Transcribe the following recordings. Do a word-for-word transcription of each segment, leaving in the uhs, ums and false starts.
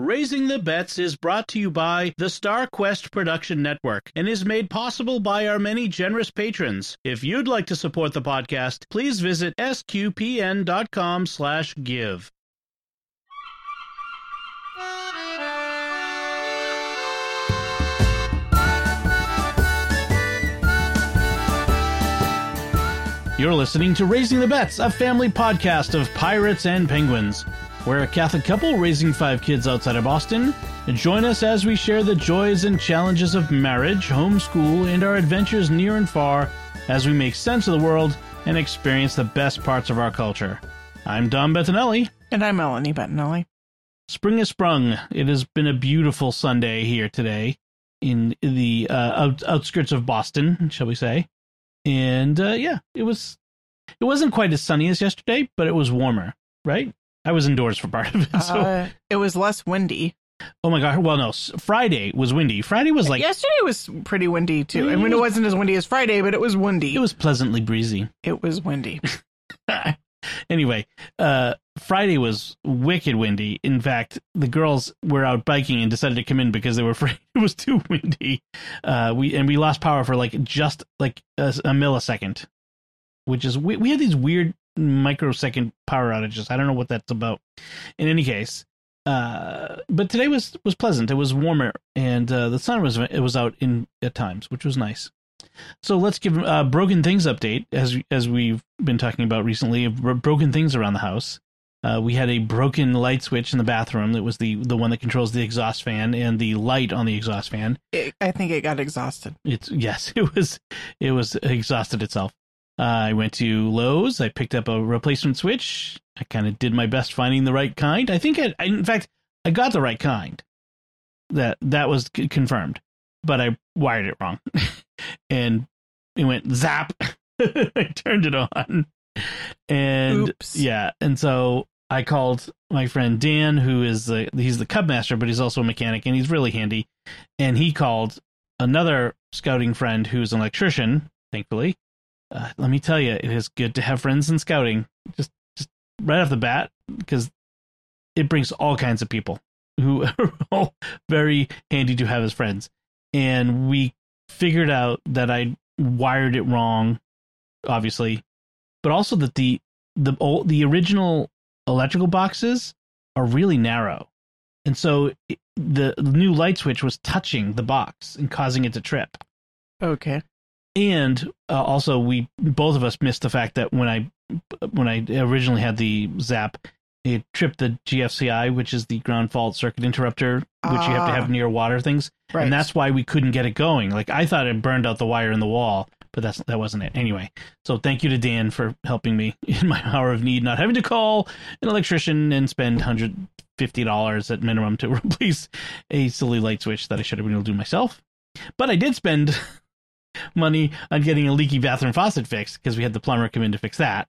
Raising the Bets is brought to you by the Star Quest Production Network and is made possible by our many generous patrons. If you'd like to support the podcast, please visit sqpn.com slash give. You're listening to Raising the Bets, a family podcast of pirates and penguins. We're a Catholic couple raising five kids outside of Boston. Join us as we share the joys and challenges of marriage, homeschool, and our adventures near and far as we make sense of the world and experience the best parts of our culture. I'm Dom Bettinelli. And I'm Melanie Bettinelli. Spring has sprung. It has been a beautiful Sunday here today in the uh, out- outskirts of Boston, shall we say. And uh, yeah, it was. It wasn't quite as sunny as yesterday, but it was warmer, right? I was indoors for part of it. So. Uh, it was less windy. Oh my God. Well, no, Friday was windy. Friday was like... Yesterday was pretty windy, too. I mean, it wasn't as windy as Friday, but it was windy. It was pleasantly breezy. It was windy. Anyway, uh, Friday was wicked windy. In fact, the girls were out biking and decided to come in because they were afraid it was too windy. Uh, we And we lost power for like just like a, a millisecond, which is... We, we had these weird microsecond power outages. I don't know what that's about. In any case, uh, but today was was pleasant. It was warmer, and uh, the sun was it was out in at times, which was nice. So let's give a uh, Broken Things update as as we've been talking about recently. Broken things around the house. Uh, we had a broken light switch in the bathroom. That was the the one that controls the exhaust fan and the light on the exhaust fan. It, I think it got exhausted. It's yes, it was it was exhausted itself. Uh, I went to Lowe's. I picked up a replacement switch. I kind of did my best finding the right kind. I think, I, I, in fact, I got the right kind. That that was c- confirmed, but I wired it wrong, and it went zap. I turned it on, and Oops. yeah, and so I called my friend Dan, who is the he's the Cub Master, but he's also a mechanic, and he's really handy. And he called another scouting friend who's an electrician, thankfully. Uh, let me tell you, it is good to have friends in scouting, just just right off the bat, because it brings all kinds of people who are all very handy to have as friends. And we figured out that I wired it wrong, obviously, but also that the the old, the original electrical boxes are really narrow, and so it, the, the new light switch was touching the box and causing it to trip. Okay. And uh, also, we both of us missed the fact that when I when I originally had the Zap, it tripped the G F C I, which is the ground fault circuit interrupter, which ah. you have to have near water things, right. And that's why we couldn't get it going. Like I thought it burned out the wire in the wall, but that's that wasn't it. Anyway, so thank you to Dan for helping me in my hour of need, not having to call an electrician and spend one hundred fifty dollars at minimum to replace a silly light switch that I should have been able to do myself. But I did spend money on getting a leaky bathroom faucet fixed because we had the plumber come in to fix that.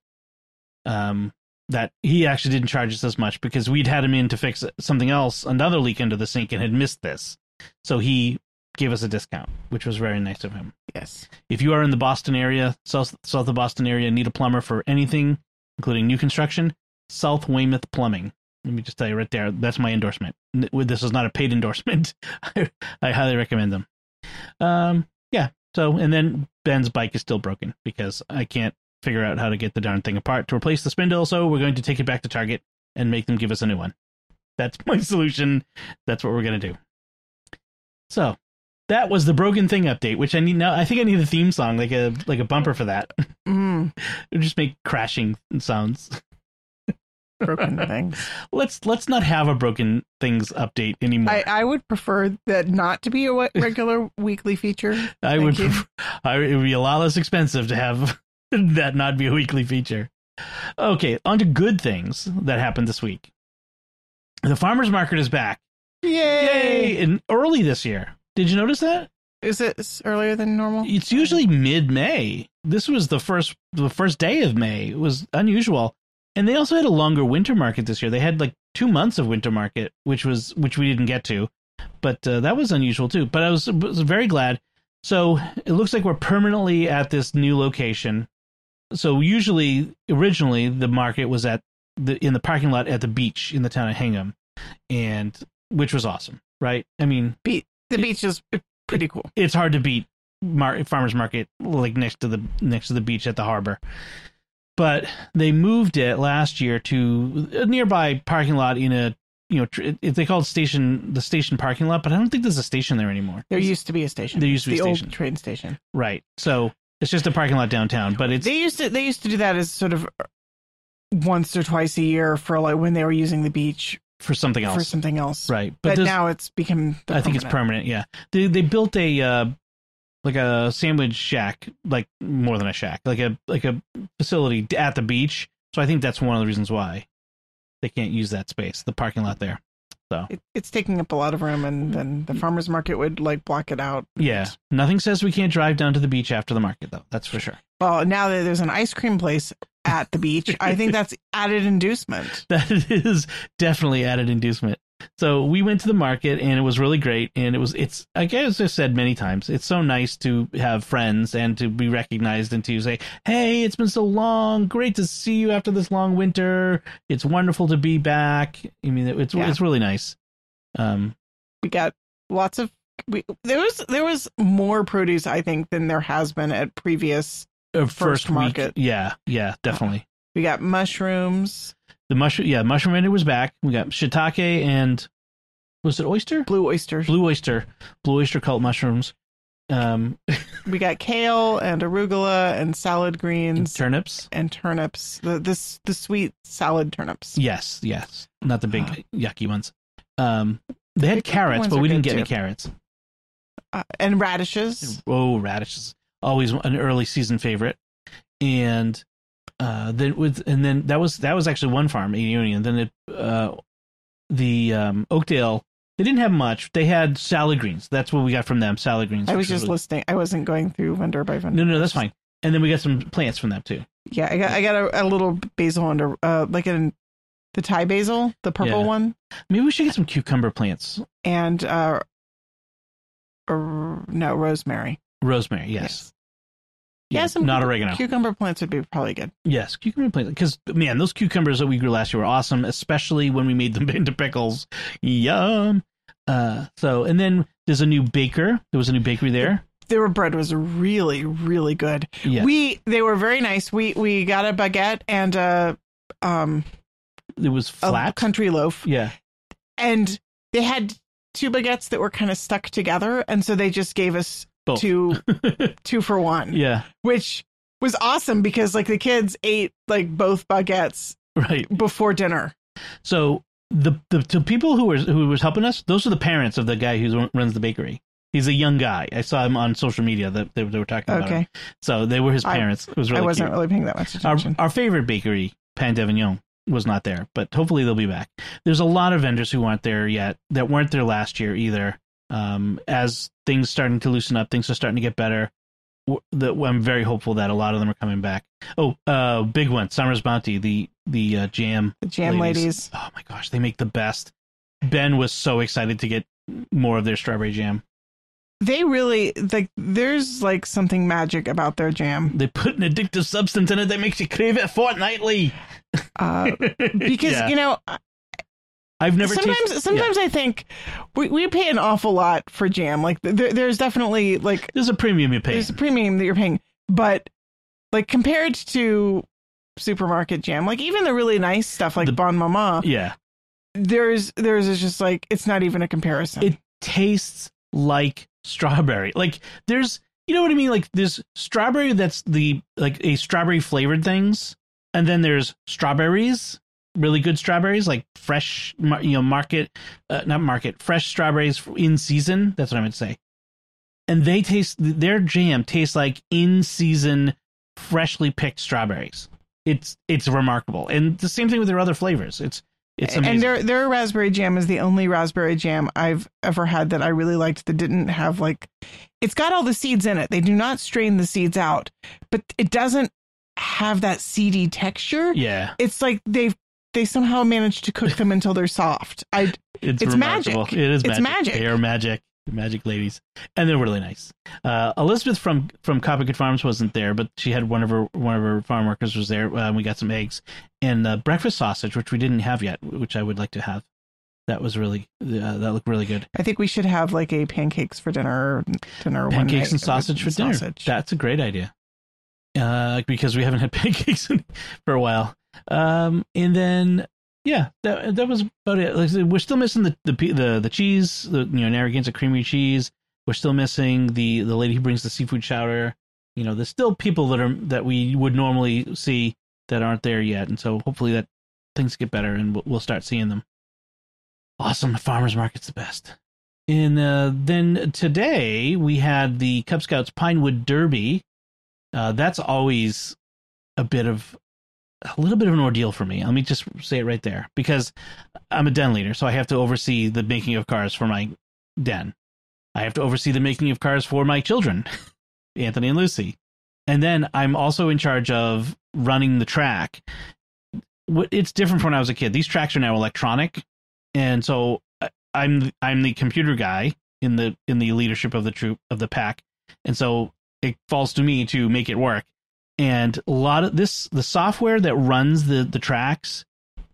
Um, that he actually didn't charge us as much because we'd had him in to fix something else, another leak under the sink, and had missed this. So he gave us a discount, which was very nice of him. Yes. If you are in the Boston area, south south of Boston area, need a plumber for anything, including new construction, South Weymouth Plumbing. Let me just tell you right there, that's my endorsement. This is not a paid endorsement. I, I highly recommend them. Um, yeah. So, and then Ben's bike is still broken because I can't figure out how to get the darn thing apart to replace the spindle. So we're going to take it back to Target and make them give us a new one. That's my solution. That's what we're going to do. So that was the Broken Thing update, which I need now. I think I need a theme song, like a, like a bumper for that. Mm. It would just make crashing sounds. Broken things. Let's let's not have a Broken Things update anymore. I, I would prefer that not to be a regular weekly feature. I Thank would. you. Prefer, I, it would be a lot less expensive to have that not be a weekly feature. Okay, on to good things that happened this week. The farmers market is back. Yay! Yay! And early this year. Did you notice that? Is it earlier than normal? It's usually mid-May. This was the first the first day of May. It was unusual. And they also had a longer winter market this year. They had like two months of winter market, which was which we didn't get to. But uh, that was unusual, too. But I was, was very glad. So it looks like we're permanently at this new location. So usually, originally, the market was at the in the parking lot at the beach in the town of Hingham. And which was awesome, right? I mean, Be- the beach is pretty cool. It's hard to beat Mar- farmers market like next to the next to the beach at the harbor. But they moved it last year to a nearby parking lot in a, you know, tr- it, they call it station, the station parking lot, but I don't think there's a station there anymore. There used to be a station. There used to be the a station. old train station. Right. So it's just a parking lot downtown, but it's They used to they used to do that as sort of once or twice a year for like when they were using the beach for something else. for something else. Right. But, this- now it's become the I think it's permanent. Yeah. They they built a uh, like a sandwich shack, like more than a shack, like a like a facility at the beach. So I think that's one of the reasons why they can't use that space, the parking lot there. So It, it's taking up a lot of room, and then the farmers market would like block it out. yeah, nothing says we can't drive down to the beach after the market, though. That's for sure. Well, now that there's an ice cream place at the beach, I think that's added inducement. That is definitely added inducement. So we went to the market and it was really great. And it was, it's, I guess I've said many times, it's so nice to have friends and to be recognized and to say, hey, it's been so long. Great to see you after this long winter. It's wonderful to be back. I mean, it's, Yeah. it's really nice. Um, We got lots of, we, there was, there was more produce, I think, than there has been at previous. uh, First first week. market. Yeah. Yeah, definitely. We got mushrooms, The mushroom, yeah, mushroom vendor was back. We got shiitake and was it oyster? blue oysters. Blue oyster, blue oyster cult mushrooms. Um, We got kale and arugula and salad greens turnips. and turnips. The this the sweet salad turnips. Yes, yes, not the big yucky ones. Um, they had The carrots, ones but are we didn't good get any too. carrots. Uh, and radishes. Oh, radishes, always an early season favorite. And uh, then with and then that was that was actually one farm, Union. Then it uh, the um, Oakdale. They didn't have much. They had salad greens. That's what we got from them. Salad greens. I was which just really- listening. I wasn't going through vendor by vendor. No, no, that's fine. And then we got some plants from them too. Yeah, I got I got a, a little basil under uh like in the Thai basil, the purple Yeah. one, Maybe we should get some cucumber plants. and uh, or, no rosemary. Rosemary, yes. Yeah, some not cuc- oregano. Cucumber plants would be probably good. Yes, cucumber plants. Because, man, those cucumbers that we grew last year were awesome, especially when we made them into pickles. Yum. Uh, so, and then there's a new baker. There was a new bakery there. Their bread was really, really good. Yeah. We they were very nice. We we got a baguette and a um It was a flat. country loaf, Yeah. and they had two baguettes that were kind of stuck together, and so they just gave us Both. two two for one, Yeah. which was awesome because like the kids ate like both baguettes Right. before dinner. So the the, the people who were who was helping us, those are the parents of the guy who runs the bakery. He's a young guy. I saw him on social media that they, they were talking about Okay, him. So they were his I- parents. it was really I wasn't cute. really paying that much Our, attention. our favorite bakery, Pan d'Avignon, was not there, but hopefully they'll be back. There's a lot of vendors who aren't there yet that weren't there last year either. Um, as things starting to loosen up, things are starting to get better. W- The, I'm very hopeful that a lot of them are coming back. Oh, uh, big one, Summer's Bounty, the the uh, jam. the jam ladies. Oh my gosh, they make the best. Ben was so excited to get more of their strawberry jam. They really like. There's like something magic about their jam They put an addictive substance in it that makes you crave it fortnightly. uh, because Yeah. you know I've never sometimes tasted, sometimes I think we, we pay an awful lot for jam. Like there, there's definitely like There's a premium you pay. there's a premium that you're paying, but like compared to supermarket jam, like even the really nice stuff like The- Bon Mama, Yeah. there's there's is just like it's not even a comparison. It tastes like strawberry. Like there's, you know what I mean? Like there's strawberry that's the, like a strawberry flavored things. And then there's strawberries, really good strawberries, like fresh, mar- you know, market, uh, not market, fresh strawberries in season. That's what I meant to say. And they taste, their jam tastes like in season, freshly picked strawberries. It's, it's remarkable. And the same thing with their other flavors. It's, it's amazing. And their their raspberry jam is the only raspberry jam I've ever had that I really liked that didn't have like it's got all the seeds in it. They do not strain the seeds out, but it doesn't have that seedy texture. yeah. It's like they've they somehow managed to cook them until they're soft. I It's, It's remarkable. magic. It is It's magic. magic. They are magic. Magic ladies. And they're really nice. Uh, Elizabeth from, from Coppicut Farms wasn't there, but she had one of her one of her farm workers was there. Uh, we got some eggs and uh, breakfast sausage, which we didn't have yet, which I would like to have. That was really uh, that looked really good. I think we should have like a pancakes for dinner dinner one Pancakes night and sausage for dinner. Sausage. That's a great idea. Uh, because we haven't had pancakes in, for a while. Um, and then yeah, that that was about it. Like I said, we're still missing the the the, the cheese, the you know Narragansett creamy cheese. We're still missing the the lady who brings the seafood chowder. You know, there's still people that are that we would normally see that aren't there yet, and so hopefully that things get better and we'll, we'll start seeing them. Awesome, the farmers market's the best. And uh, then today we had the Cub Scouts Pinewood Derby. Uh, that's always a bit of a little bit of an ordeal for me. Let me just say it right there, because I'm a den leader, so I have to oversee the making of cars for my den. I have to oversee the making of cars for my children, Anthony and Lucy. And then I'm also in charge of running the track. It's different from when I was a kid. These tracks are now electronic. And so I'm I'm the computer guy in the in the leadership of the troop of the pack. And so it falls to me to make it work. And a lot of this, the software that runs the, the tracks,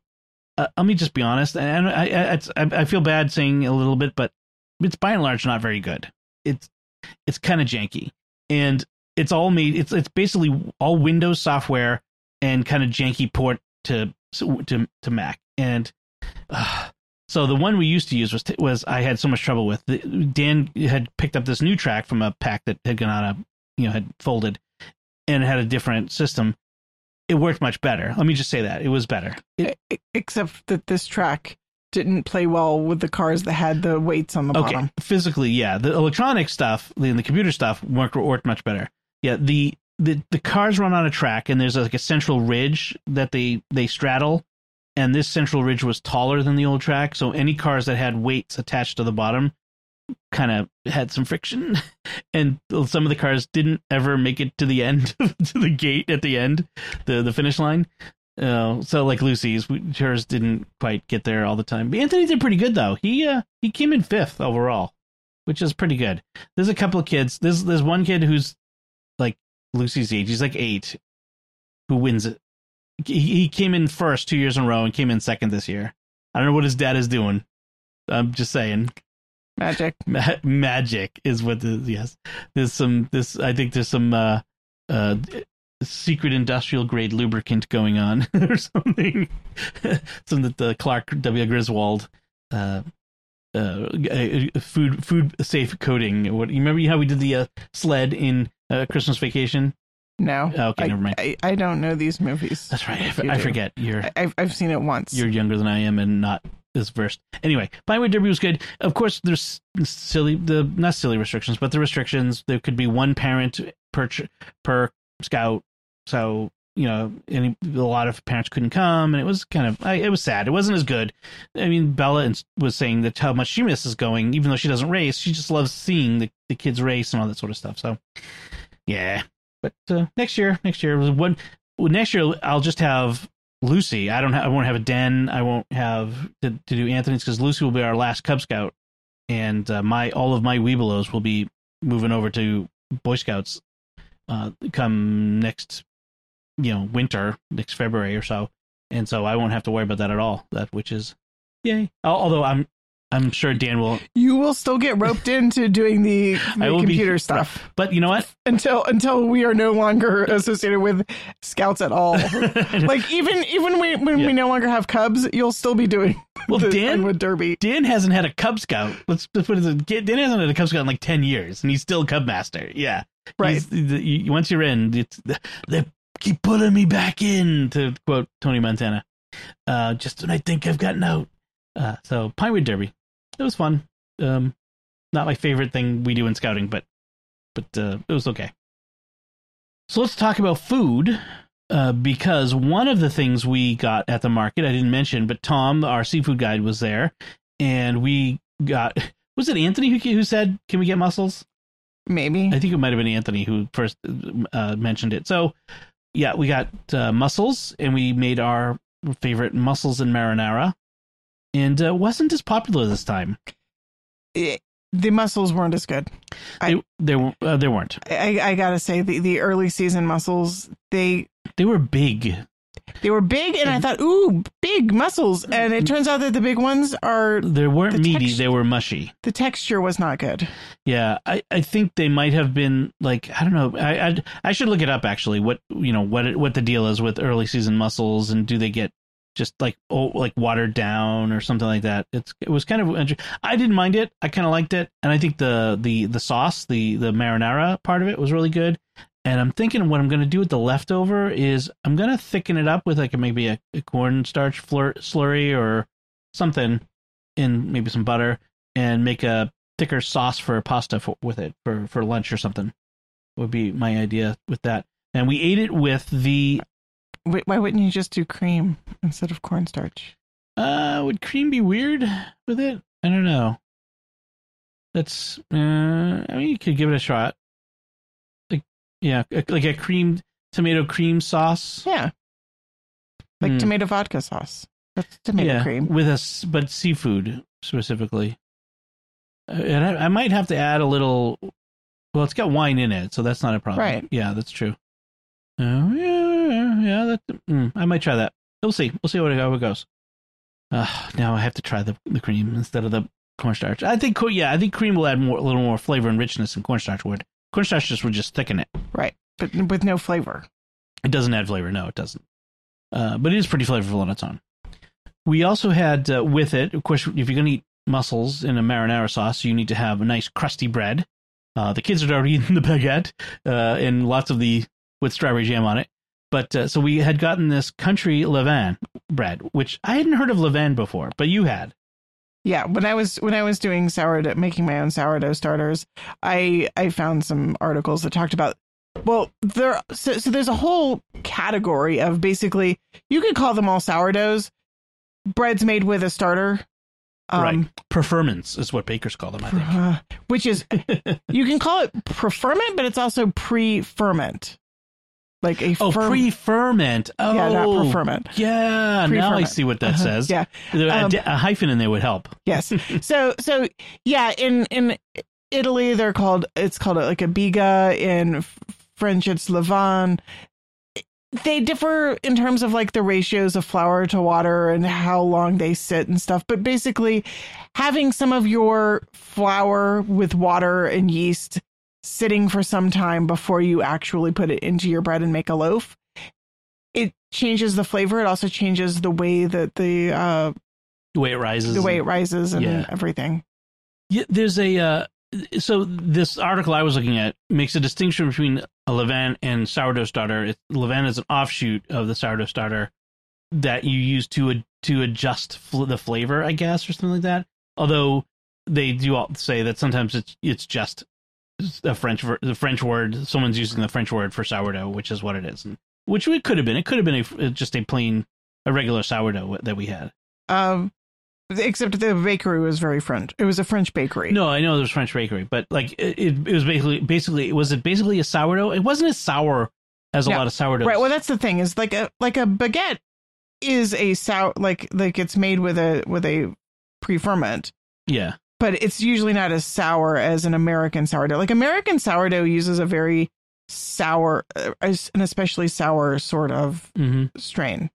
uh, let me just be honest. And I, I, it's, I I feel bad saying a little bit, but it's by and large not very good. It's it's kind of janky, and it's all made. It's it's basically all Windows software and kind of janky port to to to Mac. And uh, so the one we used to use was was I had so much trouble with. Dan had picked up this new track from a pack that had gone out of, you know, had folded, and it had a different system. It worked much better. Let me just say that it was better. It, Except that this track didn't play well with the cars that had the weights on the okay, bottom. Physically, yeah. The electronic stuff, the, the computer stuff worked, worked much better. Yeah, the, the the cars run on a track, and there's like a central ridge that they, they straddle, and this central ridge was taller than the old track, so any cars that had weights attached to the bottom kind of had some friction, and some of the cars didn't ever make it to the end, to the gate at the end, the, the finish line. Uh, so like Lucy's, hers didn't quite get there all the time. But Anthony did pretty good though. He uh, he came in fifth overall, which is pretty good. There's a couple of kids. There's there's one kid who's like Lucy's age. He's like eight, who wins it. He, he came in first two years in a row and came in second this year. I don't know what his dad is doing. I'm just saying. Magic. Ma- magic is what the yes. There's some this. I think there's some. Uh, uh, secret industrial grade lubricant going on or something. Some that the Clark W. Griswold uh, uh, food food safe coating. What you remember how we did the uh, sled in uh, Christmas Vacation? No. Oh, okay, I, never mind. I, I don't know these movies. That's right. I, f- I forget. You're I, I've I've seen it once. You're younger than I am and not as versed. Anyway, Pinewood Derby was good. Of course, there's silly the not silly restrictions, but the restrictions. There could be one parent per per scout. So, you know, any, a lot of parents couldn't come, and it was kind of, I, it was sad. It wasn't as good. I mean, Bella was saying that how much she misses going, even though she doesn't race, she just loves seeing the, the kids race and all that sort of stuff. So, yeah. But uh, next year, next year was one. Well, next year I'll just have Lucy. I don't. Ha- I won't have a den. I won't have to, to do Anthony's because Lucy will be our last Cub Scout, and uh, my all of my Weebelows will be moving over to Boy Scouts uh, come next. You know, winter, next February or so, and so I won't have to worry about that at all. That which is, yay. Although I'm, I'm sure Dan will. You will still get roped into doing the, the computer be, stuff, but you know what? Until until we are no longer associated with Scouts at all. Like even even we, when yeah. we no longer have Cubs, you'll still be doing. Well, the Dan with Derby. Dan hasn't had a Cub Scout. Let's, let's put it. Dan hasn't had a Cub Scout in like ten years, and he's still Cub Master. Yeah, right. The, you, once you're in, it's the. the keep pulling me back in, to quote Tony Montana. Uh, just when I think I've gotten out. Uh, so Pinewood Derby, it was fun. Um, not my favorite thing we do in scouting, but but uh, it was okay. So let's talk about food, uh, because one of the things we got at the market I didn't mention, but Tom, our seafood guide, was there, and we got. Was it Anthony who who said, "Can we get mussels?" Maybe. I think it might have been Anthony who first uh, mentioned it. So. Yeah, we got uh, mussels, and we made our favorite mussels and marinara, and uh, wasn't as popular this time. It, the mussels weren't as good. They I, they, uh, they weren't. I, I gotta say, the, the early season mussels, they they were big. They were big, and I thought, ooh, big mussels. And it turns out that the big ones are... They weren't the meaty, text- they were mushy. The texture was not good. Yeah, I, I think they might have been, like, I don't know. I I'd, I should look it up, actually, what, you know, what it, what the deal is with early season mussels, and do they get just, like, oh, like watered down or something like that. It's It was kind of... I didn't mind it. I kind of liked it. And I think the, the, the sauce, the, the marinara part of it was really good. And I'm thinking what I'm going to do with the leftover is I'm going to thicken it up with like a, maybe a, a cornstarch flur- slurry or something in maybe some butter and make a thicker sauce for pasta for, with it for, for lunch or something would be my idea with that. And we ate it with the... Wait, why wouldn't you just do cream instead of cornstarch? Uh, would cream be weird with it? I don't know. That's... Uh, I mean, you could give it a shot. Yeah, like a cream, tomato cream sauce. Yeah. Like mm. tomato vodka sauce. That's tomato yeah, cream. With us, but seafood specifically. Uh, and I, I might have to add a little, well, it's got wine in it, so that's not a problem. Right. Yeah, that's true. Uh, yeah, yeah, that, mm, I might try that. We'll see. We'll see what it, how it goes. Uh, now I have to try the, the cream instead of the cornstarch. I think, yeah, I think cream will add more, a little more flavor and richness than cornstarch would. Cornstarch just would just thicken it. Right, but with no flavor. It doesn't add flavor. No, it doesn't. Uh, but it is pretty flavorful on its own. We also had uh, with it, of course, if you're going to eat mussels in a marinara sauce, you need to have a nice crusty bread. Uh, the kids had already eaten the baguette uh, and lots of the with strawberry jam on it. But uh, so we had gotten this country levain bread, which I hadn't heard of levain before, but you had. Yeah, when I was when I was doing sourdough, making my own sourdough starters, I I found some articles that talked about. Well, there so, so there's a whole category of basically you could call them all sourdoughs, breads made with a starter. Um, right, preferments is what bakers call them, I think. Uh, which is you can call it preferment, but it's also pre-ferment. Like a oh fer- pre-ferment. Oh, yeah, not preferment. Yeah, pre-ferment. Now I see what that uh-huh. says. Yeah, a, um, a hyphen in there would help. Yes. So so yeah, in in Italy they're called it's called like a biga. In French it's levain. They differ in terms of like the ratios of flour to water and how long they sit and stuff. But basically, having some of your flour with water and yeast sitting for some time before you actually put it into your bread and make a loaf, it changes the flavor. It also changes the way that the uh, the way it rises, the way it rises, and yeah. everything. Yeah, there's a uh, so this article I was looking at makes a distinction between a levain and sourdough starter. It, levain is an offshoot of the sourdough starter that you use to to adjust fl- the flavor, I guess, or something like that. Although they do all say that sometimes it's it's just a French the French word. Someone's using the French word for sourdough, which is what it is, and, which it could have been. It could have been a, just a plain, a regular sourdough that we had. Um, except the bakery was very French. It was a French bakery. No, I know it was a French bakery, but like it, it, it was basically basically was it basically a sourdough? It wasn't as sour as a no. lot of sourdoughs. Right. Well, that's the thing is like a like a baguette is a sour like like it's made with a with a pre-ferment. Yeah. But it's usually not as sour as an American sourdough. Like American sourdough uses a very sour, uh, an especially sour sort of mm-hmm. strain.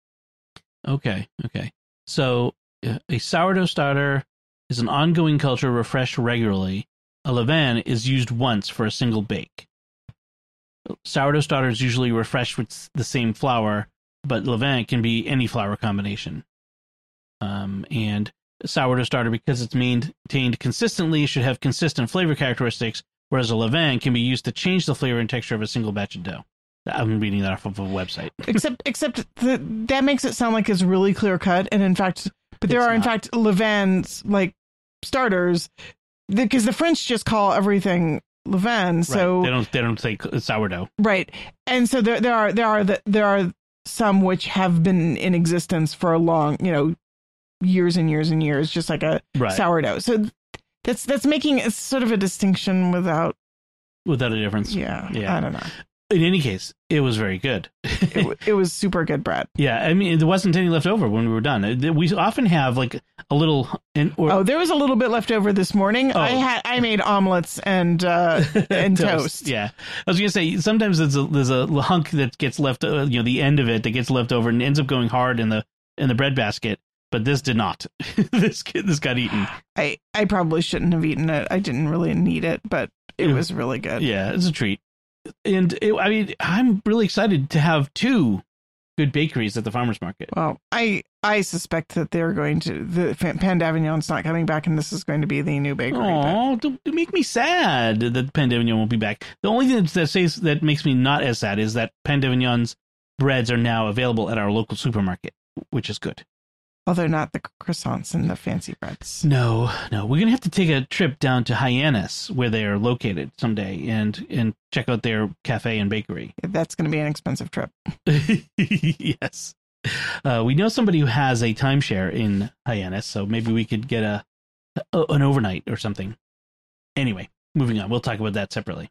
Okay, okay. So uh, a sourdough starter is an ongoing culture refreshed regularly. A levain is used once for a single bake. Sourdough starter is usually refreshed with the same flour, but levain can be any flour combination. Um, and sourdough starter, because it's maintained consistently, should have consistent flavor characteristics, whereas a levain can be used to change the flavor and texture of a single batch of dough. I'm reading that off of a website. except except the, that makes it sound like it's really clear cut, and in fact, but there it's are in not. fact levains like starters, because the, the French just call everything levain. So right. they don't they don't say sourdough. Right, and so there there are there are the, there are some which have been in existence for a long, you know, years and years and years, just like a right. sourdough. So that's that's making a, sort of a distinction without without a difference. Yeah, yeah. I don't know. In any case, it was very good. it, w- it was super good, Brad. Yeah, I mean, there wasn't any left over when we were done. We often have like a little. And, or, oh, there was a little bit left over this morning. Oh. I had I made omelets and uh, and toast. toast. Yeah, I was gonna say sometimes there's a there's a hunk that gets left. Uh, you know, the end of it that gets left over and ends up going hard in the in the bread basket. But this did not. this this got eaten. I I probably shouldn't have eaten it. I didn't really need it, but it, it was really good. Yeah, it's a treat. And it, I mean, I'm really excited to have two good bakeries at the farmers market. Well, I I suspect that they're going to the Pan d'Avignon's not coming back, and this is going to be the new bakery. Oh, don't make me sad that Pan d'Avignon won't be back. The only thing that says that makes me not as sad is that Pan d'Avignon's breads are now available at our local supermarket, which is good. Well, they're not the croissants and the fancy breads. No, no. We're going to have to take a trip down to Hyannis, where they are located someday, and, and check out their cafe and bakery. That's going to be an expensive trip. Yes. Uh, we know somebody who has a timeshare in Hyannis, so maybe we could get a, a an overnight or something. Anyway, moving on. We'll talk about that separately.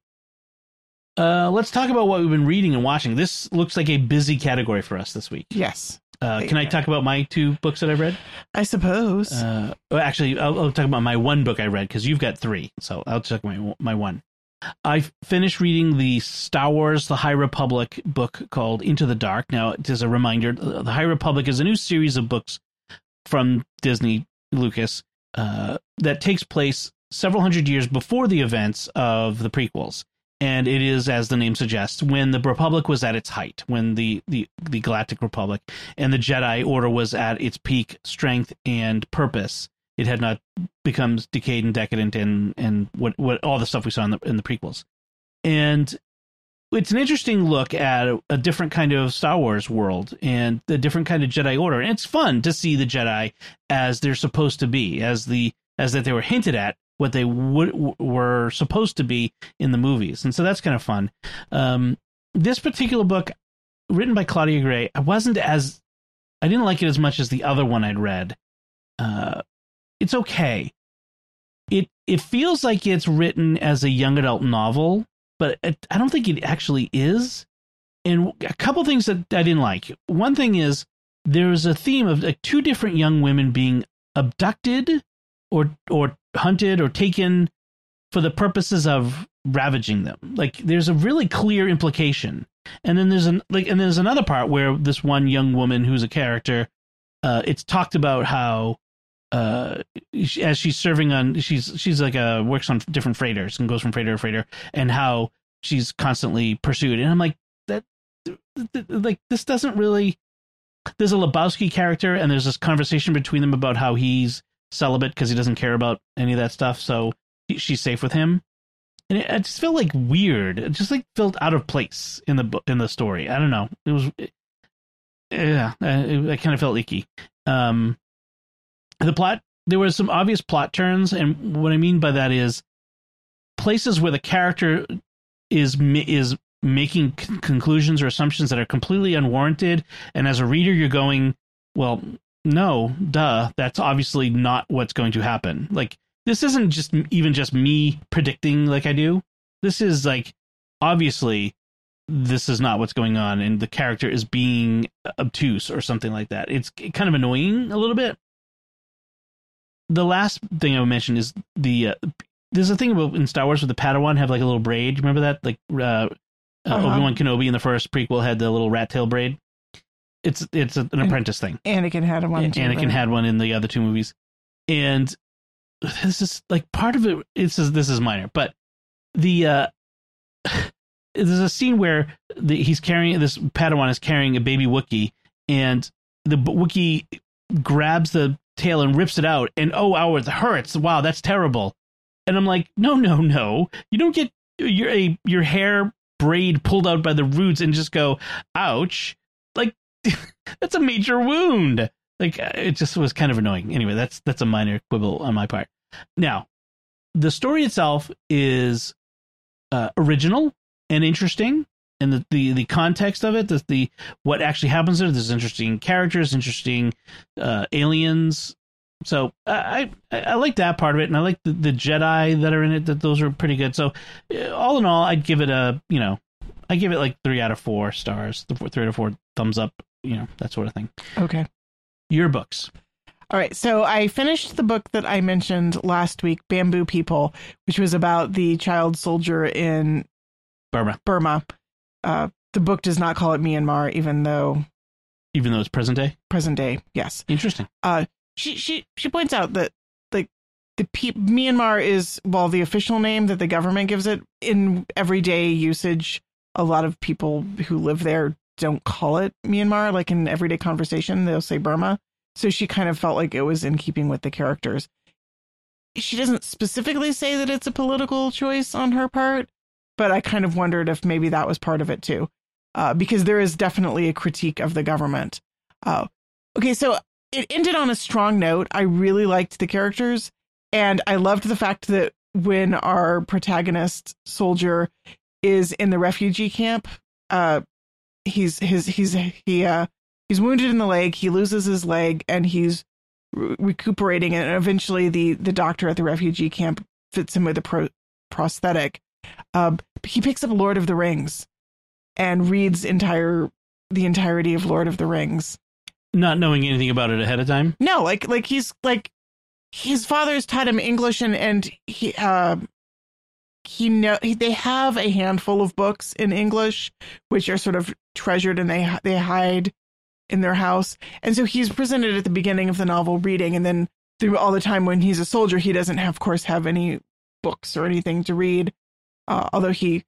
Uh, let's talk about what we've been reading and watching. This looks like a busy category for us this week. Yes. Uh, can I talk about my two books that I've read? I suppose. Uh, well, actually, I'll, I'll talk about my one book I read because you've got three. So I'll talk my my one. I finished reading the Star Wars: The High Republic book called Into the Dark. Now, just a reminder, The High Republic is a new series of books from Disney Lucas uh, that takes place several hundred years before the events of the prequels. And it is, as the name suggests, when the Republic was at its height, when the, the, the Galactic Republic and the Jedi Order was at its peak strength and purpose. It had not become decayed and decadent and, and what, what all the stuff we saw in the, in the prequels. And it's an interesting look at a, a different kind of Star Wars world and the different kind of Jedi Order. And it's fun to see the Jedi as they're supposed to be, as the as that they were hinted at, what they would, were supposed to be in the movies. And so that's kind of fun. Um, this particular book, written by Claudia Gray, I wasn't as, I didn't like it as much as the other one I'd read. Uh, it's okay. It it feels like it's written as a young adult novel, but it, I don't think it actually is. And a couple things that I didn't like. One thing is there's a theme of like two different young women being abducted or or hunted or taken for the purposes of ravaging them. Like there's a really clear implication. And then there's an like and there's another part where this one young woman who's a character, uh, it's talked about how uh, as she's serving on she's she's like a works on different freighters and goes from freighter to freighter, and how she's constantly pursued. And I'm like, that like this doesn't really. There's a Lebowski character, and there's this conversation between them about how he's celibate because he doesn't care about any of that stuff, so he, she's safe with him, and it, it just felt like weird. It just like felt out of place in the in the story. I don't know. It was, it, yeah, it, it kind of felt icky. Um, the plot, there were some obvious plot turns, and what I mean by that is places where the character is is making c- conclusions or assumptions that are completely unwarranted, and as a reader, you're going, well, no, duh, that's obviously not what's going to happen. Like, this isn't just even just me predicting like I do. This is like, obviously, this is not what's going on, and the character is being obtuse or something like that. It's kind of annoying a little bit. The last thing I would mention is the, uh, there's a thing about in Star Wars with the Padawan have like a little braid. Remember that? Like, uh, uh, uh-huh. Obi-Wan Kenobi in the first prequel had the little rat tail braid. It's it's an apprentice thing. Anakin had one too. Anakin right? had one in the other two movies, and this is like part of it. It's this is minor, but the uh, there's a scene where the, he's carrying this Padawan is carrying a baby Wookiee, and the Wookiee grabs the tail and rips it out, and oh, ow, it hurts. Wow, that's terrible. And I'm like, no, no, no, you don't get your a your hair braid pulled out by the roots and just go, ouch. Like, that's a major wound. Like, it just was kind of annoying. Anyway, that's that's a minor quibble on my part. Now, the story itself is uh, original and interesting, and the, the, the context of it, the, the what actually happens there. There's interesting characters, interesting uh, aliens. So I, I I like that part of it, and I like the, the Jedi that are in it. That those are pretty good. So uh, all in all, I'd give it a you know I give it like three out of four stars, the four, three out of four thumbs up, you know, that sort of thing. Okay. Your books. All right. So I finished the book that I mentioned last week, Bamboo People, which was about the child soldier in Burma. Burma. Uh, the book does not call it Myanmar, even though. Even though it's present day? Present day, yes. Interesting. Uh, she, she, she points out that like the pe- Myanmar is, well, the official name that the government gives it. In everyday usage, a lot of people who live there don't call it Myanmar. Like in everyday conversation, they'll say Burma. So she kind of felt like it was in keeping with the characters. She doesn't specifically say that it's a political choice on her part, but I kind of wondered if maybe that was part of it too, uh, because there is definitely a critique of the government. Uh, okay, so it ended on a strong note. I really liked the characters, and I loved the fact that when our protagonist soldier is in the refugee camp, uh, he's his he's he uh, he's wounded in the leg. He loses his leg, and he's re- recuperating. And eventually, the the doctor at the refugee camp fits him with a pro- prosthetic. Uh, he picks up Lord of the Rings and reads entire the entirety of Lord of the Rings, not knowing anything about it ahead of time. No, like like he's like his father's taught him English, and and he uh, he know he, they have a handful of books in English which are sort of treasured, and they they hide in their house. And so he's presented at the beginning of the novel reading, and then through all the time when he's a soldier, he doesn't have, of course, have any books or anything to read. Uh, although he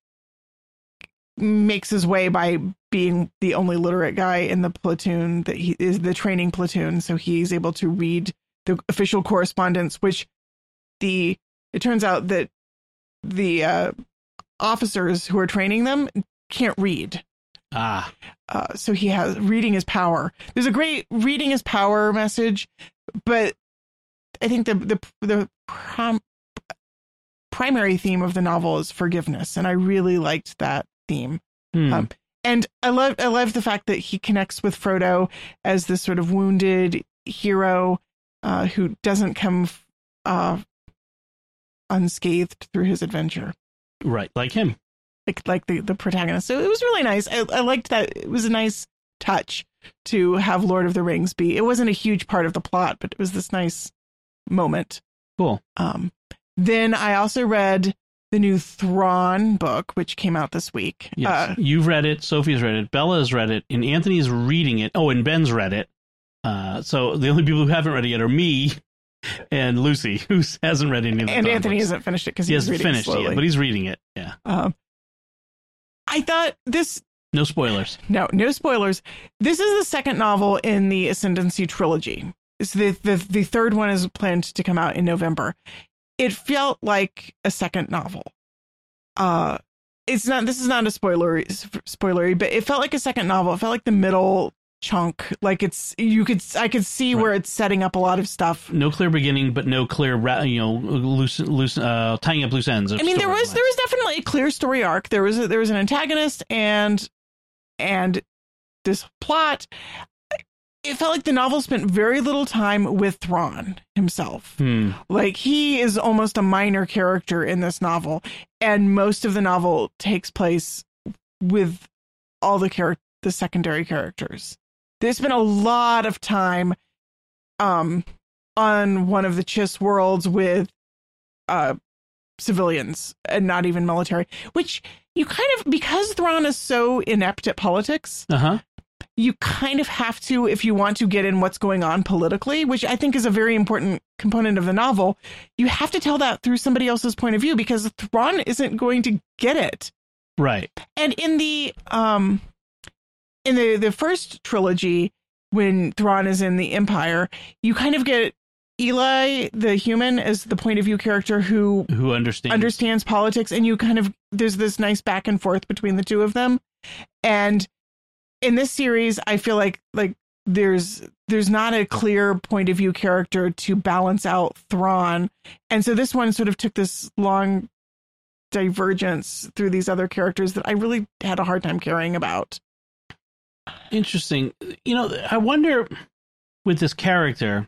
makes his way by being the only literate guy in the platoon, that he is the training platoon. So he's able to read the official correspondence, which the, it turns out that the uh, officers who are training them can't read. Ah. Uh, so he has, reading is power. There's a great reading is power message, but I think the, the, the prom, primary theme of the novel is forgiveness. And I really liked that theme. Hmm. Um, and I love, I love the fact that he connects with Frodo as this sort of wounded hero uh, who doesn't come uh, unscathed through his adventure. Right. Like him. Like, like the, the protagonist. So it was really nice. I, I liked that. It was a nice touch to have Lord of the Rings be. It wasn't a huge part of the plot, but it was this nice moment. Cool. Um, then I also read the new Thrawn book, which came out this week. Yes. Uh, You've read it. Sophie's read it. Bella's read it. And Anthony's reading it. Oh, and Ben's read it. Uh, so the only people who haven't read it yet are me and Lucy, who hasn't read any of the And Thrawn Anthony books. hasn't finished it because He he's hasn't reading finished slowly. it yet, but he's reading it. Yeah. Um, I thought this... No spoilers. No, no spoilers. This is the second novel in the Ascendancy trilogy. It's the, the, the third one is planned to come out in November. It felt like a second novel. Uh, it's not, this is not a spoilery, spoilery, but it felt like a second novel. It felt like the middle chunk. Like it's, you could, I could see right. where it's setting up a lot of stuff. No clear beginning, but no clear, you know, loose, loose, uh, tying up loose ends. I mean, there was, there was definitely a clear story arc. There was, a, there was an antagonist and, and this plot. It felt like the novel spent very little time with Thrawn himself. Hmm. Like he is almost a minor character in this novel, and most of the novel takes place with all the char- the secondary characters. There's been a lot of time um, on one of the Chiss worlds with uh, civilians and not even military, which you kind of, because Thrawn is so inept at politics. Uh-huh. You kind of have to, if you want to get in what's going on politically, which I think is a very important component of the novel, you have to tell that through somebody else's point of view, because Thrawn isn't going to get it. Right. And in the um in the, the first trilogy, when Thrawn is in the Empire, you kind of get Eli, the human, as the point of view character who who understands understands politics, and you kind of, there's this nice back and forth between the two of them. And in this series, I feel like like there's there's not a clear point of view character to balance out Thrawn. And so this one sort of took this long divergence through these other characters that I really had a hard time caring about. Interesting. You know, I wonder with this character,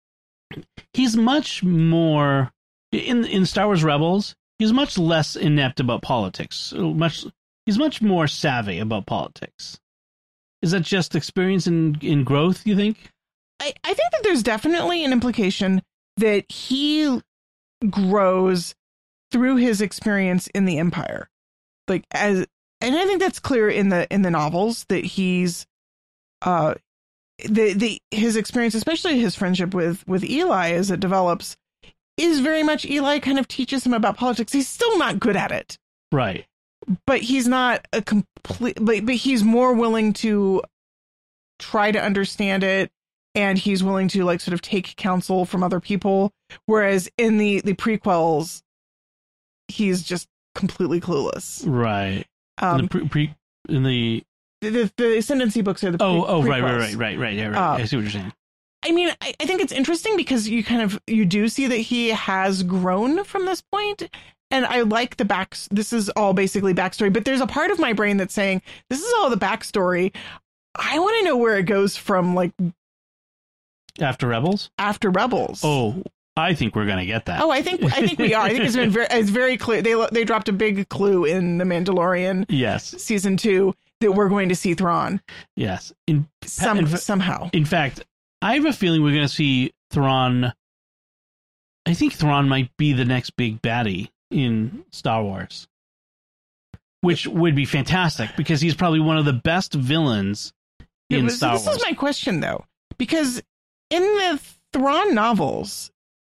he's much more in in Star Wars Rebels, he's much less inept about politics. Much he's much more savvy about politics. Is that just experience in, in growth, you think? I, I think that there's definitely an implication that he grows through his experience in the Empire. Like as and I think that's clear in the in the novels that he's uh the the his experience, especially his friendship with with Eli as it develops, is very much Eli kind of teaches him about politics. He's still not good at it. Right. But he's not a complete but, but he's more willing to try to understand it, and he's willing to like sort of take counsel from other people. Whereas in the the prequels, he's just completely clueless. Right. Um, in the pre, pre in the the, the the Ascendancy books are the pre- oh oh prequels. right right right right right yeah right. Uh, I see what you're saying. I mean, I, I think it's interesting because you kind of you do see that he has grown from this point, and I like the back. This is all basically backstory, but there's a part of my brain that's saying this is all the backstory. I want to know where it goes from, like after Rebels. After Rebels. Oh, I think we're gonna get that. Oh, I think I think we are. I think it's been very it's very clear. They they dropped a big clue in The Mandalorian. Yes, season two that we're going to see Thrawn. Yes, in some in, somehow. In fact, I have a feeling we're gonna see Thrawn. I think Thrawn might be the next big baddie in Star Wars, which would be fantastic because he's probably one of the best villains in was, Star this Wars. This is my question though, because in the Thrawn novels,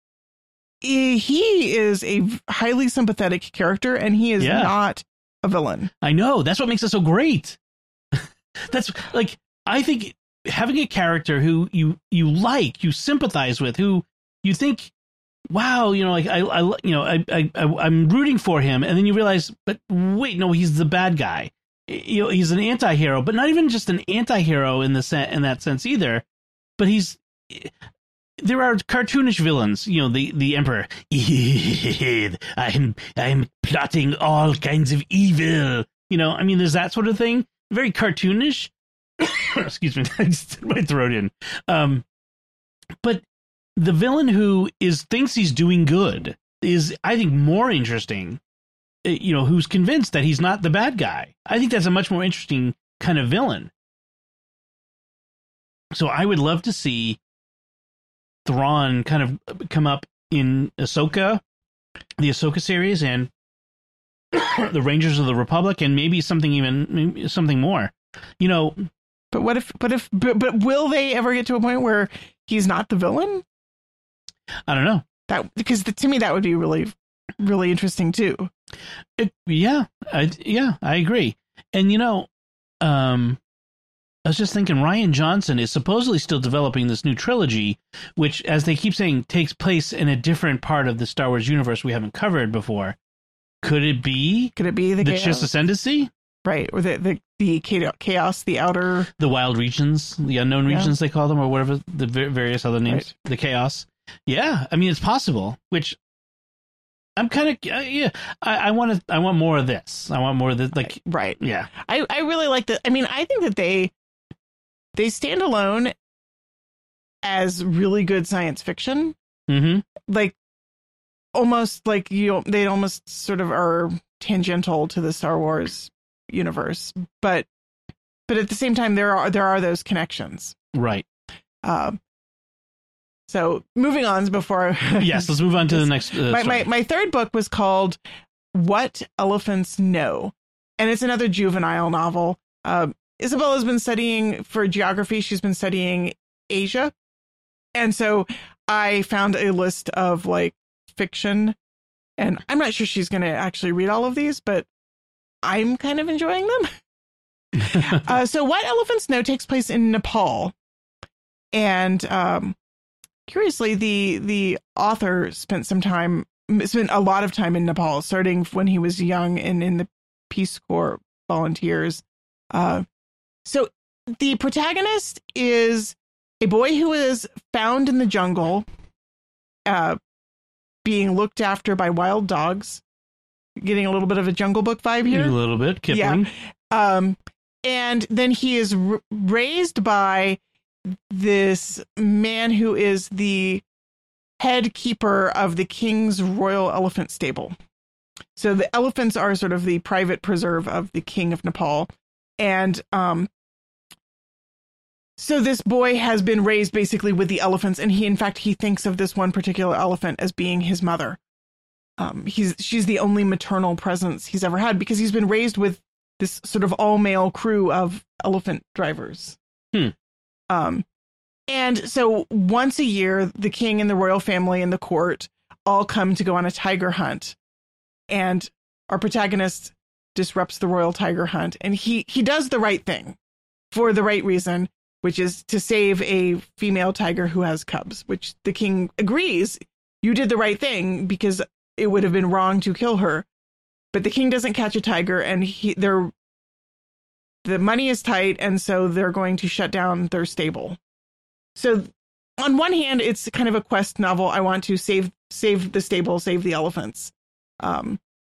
he is a highly sympathetic character, and he is yeah. not a villain. I know. That's what makes it so great. That's like, I think having a character who you, you like, you sympathize with, who you think, wow, you know, like I, I you know, I, I, I'm rooting for him. And then you realize, but wait, no, he's the bad guy. You know, he's an anti-hero, but not even just an anti-hero in the sen- in that sense either. But he's, there are cartoonish villains, you know, the, the Emperor. I'm, I'm plotting all kinds of evil. You know, I mean, there's that sort of thing. Very cartoonish. Excuse me, I just did my throat in. Um, but the villain who is thinks he's doing good is, I think, more interesting. You know, who's convinced that he's not the bad guy. I think that's a much more interesting kind of villain. So I would love to see Thrawn kind of come up in Ahsoka, the Ahsoka series, and the Rangers of the Republic, and maybe something even maybe something more. You know, but what if? But if? But, but will they ever get to a point where he's not the villain? I don't know. That because the, to me that would be really, really interesting too. It, yeah, I, yeah, I agree. And you know, um, I was just thinking, Rian Johnson is supposedly still developing this new trilogy, which, as they keep saying, takes place in a different part of the Star Wars universe we haven't covered before. Could it be? Could it be the, the chaos? Chiss Ascendancy? Right, or the, the the chaos, the outer, the wild regions, the unknown regions yeah. they call them, or whatever the various other names, right. The chaos. Yeah, I mean it's possible. Which I'm kind of uh, yeah. I, I want to. I want more of this. I want more of this. Like right. Yeah. I I really like that. I mean, I think that they they stand alone as really good science fiction. Mm-hmm. Like almost like you. They almost sort of are tangential to the Star Wars universe, but but at the same time there are there are those connections. Right. Um. So moving on before yes, let's move on to the next. Uh, my, my my third book was called What Elephants Know, and it's another juvenile novel. Uh, Isabella's been studying for geography. She's been studying Asia, and so I found a list of like fiction, and I'm not sure she's going to actually read all of these, but I'm kind of enjoying them. uh, so What Elephants Know takes place in Nepal, and um. Curiously, the the author spent some time, spent a lot of time in Nepal, starting when he was young and in the Peace Corps volunteers. Uh, so the protagonist is a boy who is found in the jungle, uh, being looked after by wild dogs. Getting a little bit of a Jungle Book vibe here. A little bit, Kipling. Yeah. Um, and then he is r- raised by this man who is the head keeper of the king's royal elephant stable. so the elephants are sort of the private preserve of the king of Nepal. And um, so this boy has been raised basically with the elephants. And he, in fact, he thinks of this one particular elephant as being his mother. Um, he's she's the only maternal presence he's ever had because he's been raised with this sort of all male crew of elephant drivers. Hmm. Um, and so once a year, the king and the royal family and the court all come to go on a tiger hunt. And our protagonist disrupts the royal tiger hunt. And he, he does the right thing for the right reason, which is to save a female tiger who has cubs, which the king agrees. You did the right thing because it would have been wrong to kill her. But the king doesn't catch a tiger and he they're the money is tight. And so they're going to shut down their stable. So on one hand, it's kind of a quest novel. I want to save save the stable, save the elephants. Um,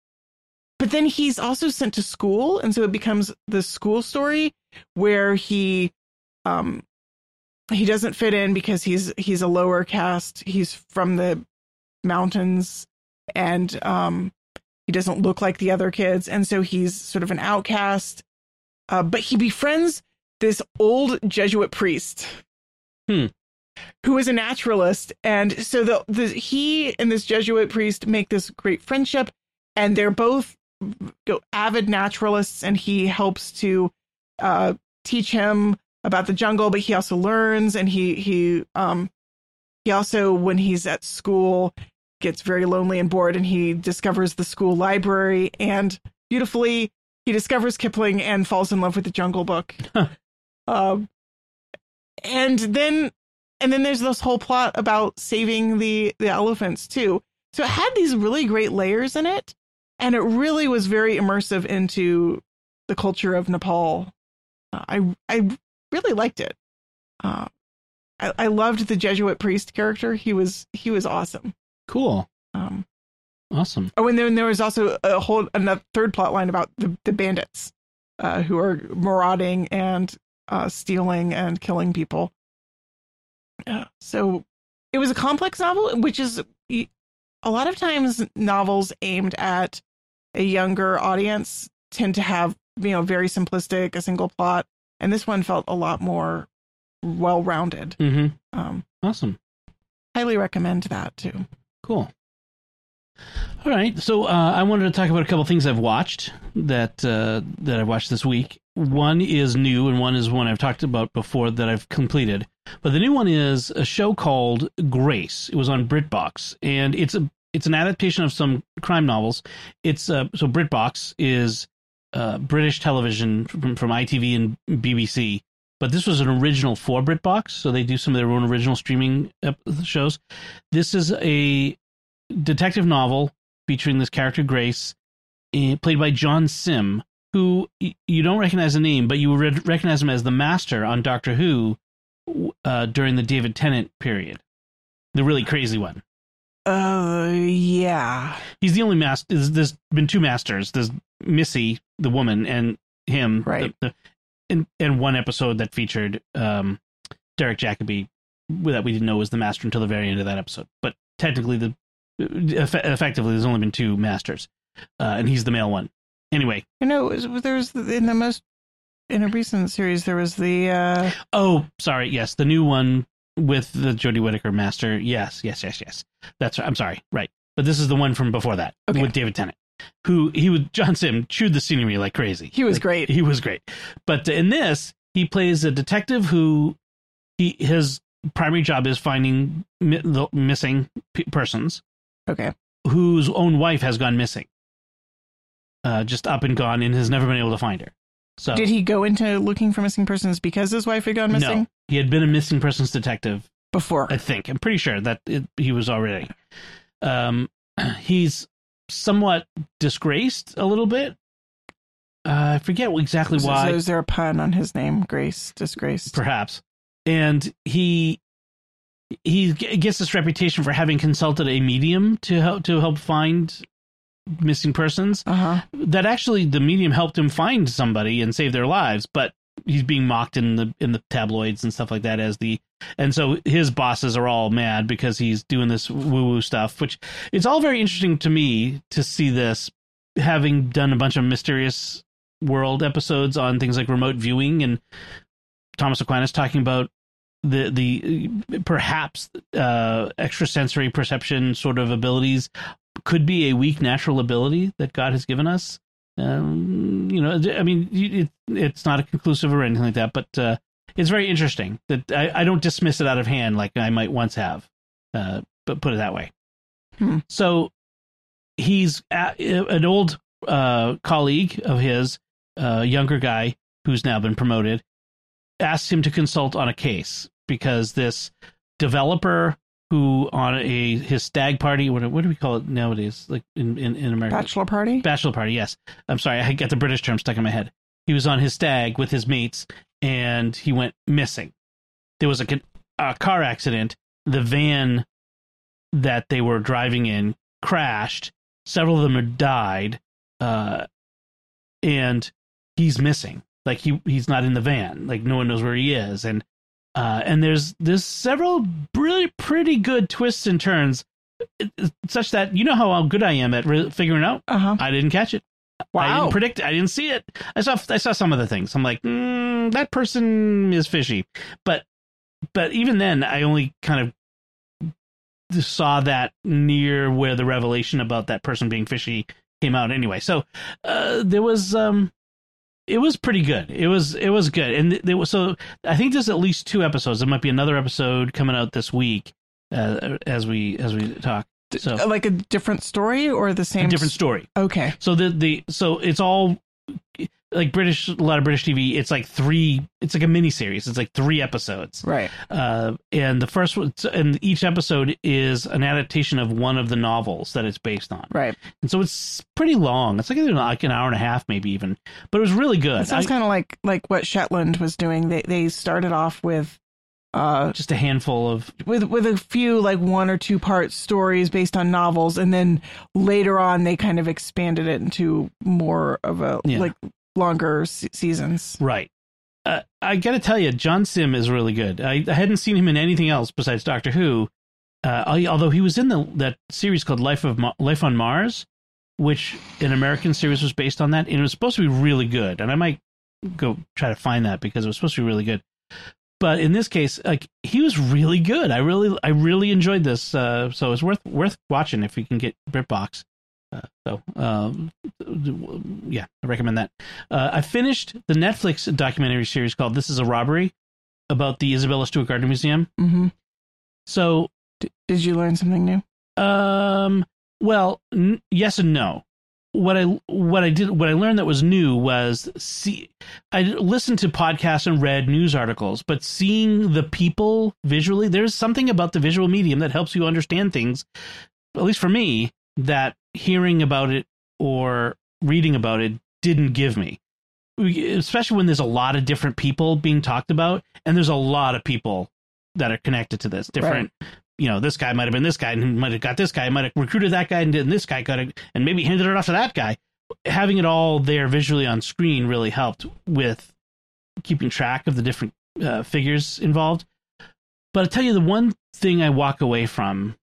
but then he's also sent to school. And so it becomes the school story where he um, he doesn't fit in because he's he's a lower caste. He's from the mountains and um, he doesn't look like the other kids. And so he's sort of an outcast. Uh, but he befriends this old Jesuit priest. Hmm. Who is a naturalist. And so the, the he and this Jesuit priest make this great friendship, and they're both go, avid naturalists, and he helps to uh, teach him about the jungle, but he also learns, and he he um he also, when he's at school, gets very lonely and bored, and he discovers the school library, and beautifully he discovers Kipling and falls in love with the Jungle Book. Huh. Um And then and then there's this whole plot about saving the, the elephants, too. So it had these really great layers in it. And it really was very immersive into the culture of Nepal. Uh, I I really liked it. Uh, I, I loved the Jesuit priest character. He was he was awesome. Cool. Um, awesome. Oh, and then there was also a whole another third plot line about the, the bandits uh, who are marauding and uh, stealing and killing people. Uh, so it was a complex novel, which is a lot of times novels aimed at a younger audience tend to have, you know, very simplistic, a single plot. And this one felt a lot more well-rounded. Mm-hmm. Um, awesome. Highly recommend that too. Cool. All right. So uh, I wanted to talk about a couple things I've watched that uh, that I've watched this week. One is new and one is one I've talked about before that I've completed. But the new one is a show called Grace. It was on BritBox, and it's a it's an adaptation of some crime novels. It's uh, so BritBox is uh, British television from, from I T V and B B C. But this was an original for BritBox, so they do some of their own original streaming shows. This is a detective novel featuring this character Grace, uh, played by John Sim, who y- you don't recognize the name, but you would re- recognize him as the Master on Doctor Who uh, during the David Tennant period, the really crazy one. Uh, yeah. He's the only master. There's, there's been two masters. There's Missy, the woman, and him. Right. The, the, and, and one episode that featured um, Derek Jacobi that we didn't know was the Master until the very end of that episode. But technically, the eff- effectively, there's only been two masters, uh, and he's the male one. Anyway, you know, there was in the most in a recent series there was the. Uh... Oh, sorry. Yes, the new one with the Jodie Whittaker Master. Yes, yes, yes, yes. That's right. I'm sorry. Right, but this is the one from before that okay. with David Tennant, who he would John Sim chewed the scenery like crazy. He was like, great. He was great. But in this, he plays a detective who he his primary job is finding mi- the missing p- persons. Okay. Whose own wife has gone missing. Uh, just up and gone, and has never been able to find her. So did he go into looking for missing persons because his wife had gone missing? No, he had been a missing persons detective before. I think I'm pretty sure that it, he was already. Um, he's somewhat disgraced a little bit. Uh, I forget exactly so, why. So is there a pun on his name? Grace, disgraced, perhaps. And he he gets this reputation for having consulted a medium to help to help find missing persons. Uh-huh. That actually the medium helped him find somebody and save their lives, but he's being mocked in the in the tabloids and stuff like that as the and so his bosses are all mad because he's doing this woo woo stuff, which it's all very interesting to me to see this, having done a bunch of Mysterious World episodes on things like remote viewing, and Thomas Aquinas talking about the the perhaps uh, extrasensory perception sort of abilities could be a weak natural ability that God has given us. Um, you know, I mean, it, it's not a conclusive or anything like that, but uh, it's very interesting that I, I don't dismiss it out of hand like I might once have, uh, but put it that way. Hmm. So he's a, an old uh, colleague of his, a uh, younger guy who's now been promoted, asks him to consult on a case because this developer who on a his stag party, what, what do we call it nowadays, like in, in, in America? Bachelor party? Bachelor party, yes. I'm sorry, I got the British term stuck in my head. He was on his stag with his mates, and he went missing. There was a, a car accident. The van that they were driving in crashed. Several of them had died, uh, and he's missing. Like, he he's not in the van. Like, no one knows where he is, and Uh, and there's there's several really pretty good twists and turns, such that you know how good I am at re- figuring out. Uh-huh. I didn't catch it. Wow. I didn't predict it. I didn't see it. I saw I saw some of the things. I'm like, mm, that person is fishy. But but even then, I only kind of saw that near where the revelation about that person being fishy came out. Anyway, so uh, there was. Um, It was pretty good. It was it was good, and there was so I think there's at least two episodes. There might be another episode coming out this week uh, as we as we talk. So like a different story or the same a different story. Okay. So the the so it's all like British, a lot of British T V. It's like three. It's like a mini series. It's like three episodes. Right. Uh, and the first one, and each episode is an adaptation of one of the novels that it's based on. Right. And so it's pretty long. It's like, like an hour and a half, maybe even. But it was really good. It sounds kind of like like what Shetland was doing. They they started off with uh just a handful of with with a few like one or two part stories based on novels, and then later on they kind of expanded it into more of a yeah. like longer se- seasons. Right. Uh, I got to tell you, John Sim is really good. I, I hadn't seen him in anything else besides Doctor Who, uh, although he was in the that series called Life of Ma- Life on Mars, which an American series was based on that, and it was supposed to be really good. And I might go try to find that because it was supposed to be really good. But in this case, like he was really good. I really, I really enjoyed this. Uh, so it's worth worth watching if you can get BritBox. Uh, so, um, yeah, I recommend that. Uh, I finished the Netflix documentary series called "This Is a Robbery" about the Isabella Stewart Gardner Museum. Mm-hmm. So, D- did you learn something new? Um. Well, n- yes and no. What I what I did what I learned that was new was see I listened to podcasts and read news articles, but seeing the people visually, there's something about the visual medium that helps you understand things, at least for me, that hearing about it or reading about it didn't give me. Especially when there's a lot of different people being talked about, and there's a lot of people that are connected to this. Different, right. You know, this guy might have been this guy and might have got this guy, might have recruited that guy and did and this guy got it and maybe handed it off to that guy. Having it all there visually on screen really helped with keeping track of the different uh, figures involved. But I'll tell you, the one thing I walk away from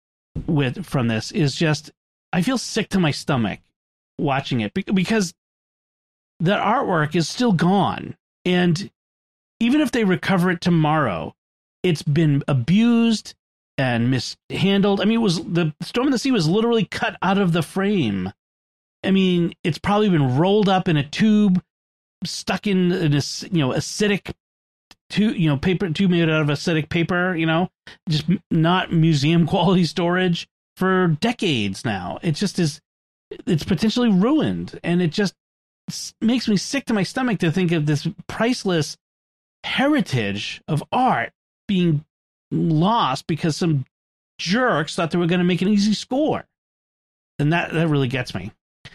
with from this is just I feel sick to my stomach watching it because that artwork is still gone, and even if they recover it tomorrow, it's been abused and mishandled. I mean, it was the Storm in the Sea was literally cut out of the frame. I mean, it's probably been rolled up in a tube, stuck in, in a you know acidic tube, you know paper tube made out of acidic paper. You know, just not museum quality storage for decades now. It just is. It's potentially ruined, and it just makes me sick to my stomach to think of this priceless heritage of art being lost because some jerks thought they were going to make an easy score. And that, that really gets me.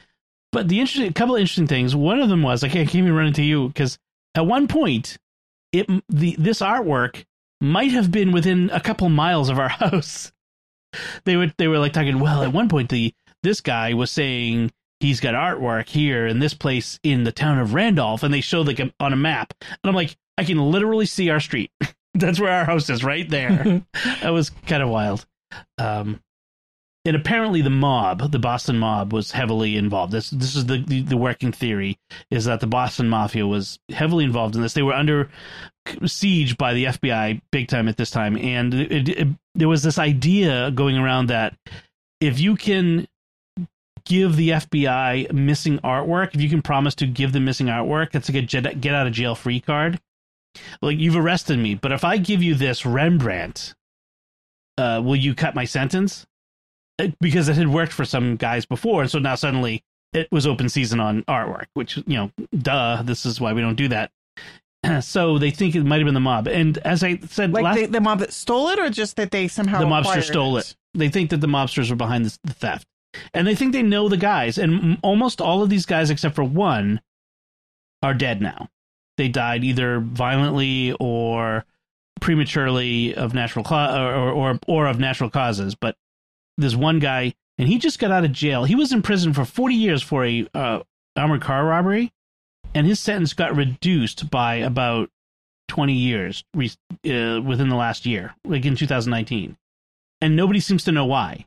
But the interesting, a couple of interesting things. One of them was, I can't, I can't even run into you because at one point, it the this artwork might have been within a couple miles of our house. They were they were like talking. Well, at one point, the this guy was saying he's got artwork here in this place in the town of Randolph, and they show like a, on a map, and I'm like, I can literally see our street. That's where our house is, right there. That was kind of wild. Um, and apparently the mob, the Boston mob, was heavily involved. This this is the, the, the working theory, is that the Boston Mafia was heavily involved in this. They were under siege by the F B I big time at this time. And it, it, it, there was this idea going around that if you can give the F B I missing artwork, if you can promise to give them missing artwork, that's like a get out of jail free card. Like, you've arrested me, but if I give you this Rembrandt, uh, will you cut my sentence? Because it had worked for some guys before, and so now suddenly it was open season on artwork, which, you know, duh, this is why we don't do that. So they think it might have been the mob. And as I said, like last, the, the mob that stole it, or just that they somehow the mobster stole it? it. They think that the mobsters were behind the, the theft. And they think they know the guys. And almost all of these guys, except for one, are dead now. They died either violently or prematurely of natural ca- or, or or of natural causes. But there's one guy, and he just got out of jail. He was in prison for forty years for a uh, armored car robbery, and his sentence got reduced by about twenty years uh, within the last year, like in two thousand nineteen. And nobody seems to know why.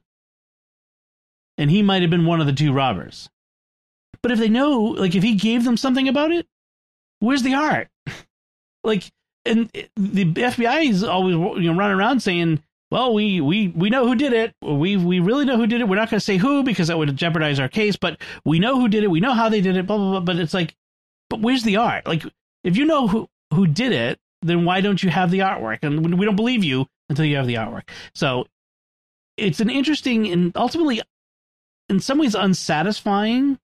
And he might have been one of the two robbers. But if they know, like, if he gave them something about it, where's the art? Like, and the F B I is always, you know, running around saying, well, we, we, we know who did it. We we really know who did it. We're not going to say who because that would jeopardize our case, but we know who did it. We know how they did it, blah, blah, blah. But it's like, but where's the art? Like, if you know who, who did it, then why don't you have the artwork? And we don't believe you until you have the artwork. So it's an interesting and ultimately, in some ways, unsatisfying.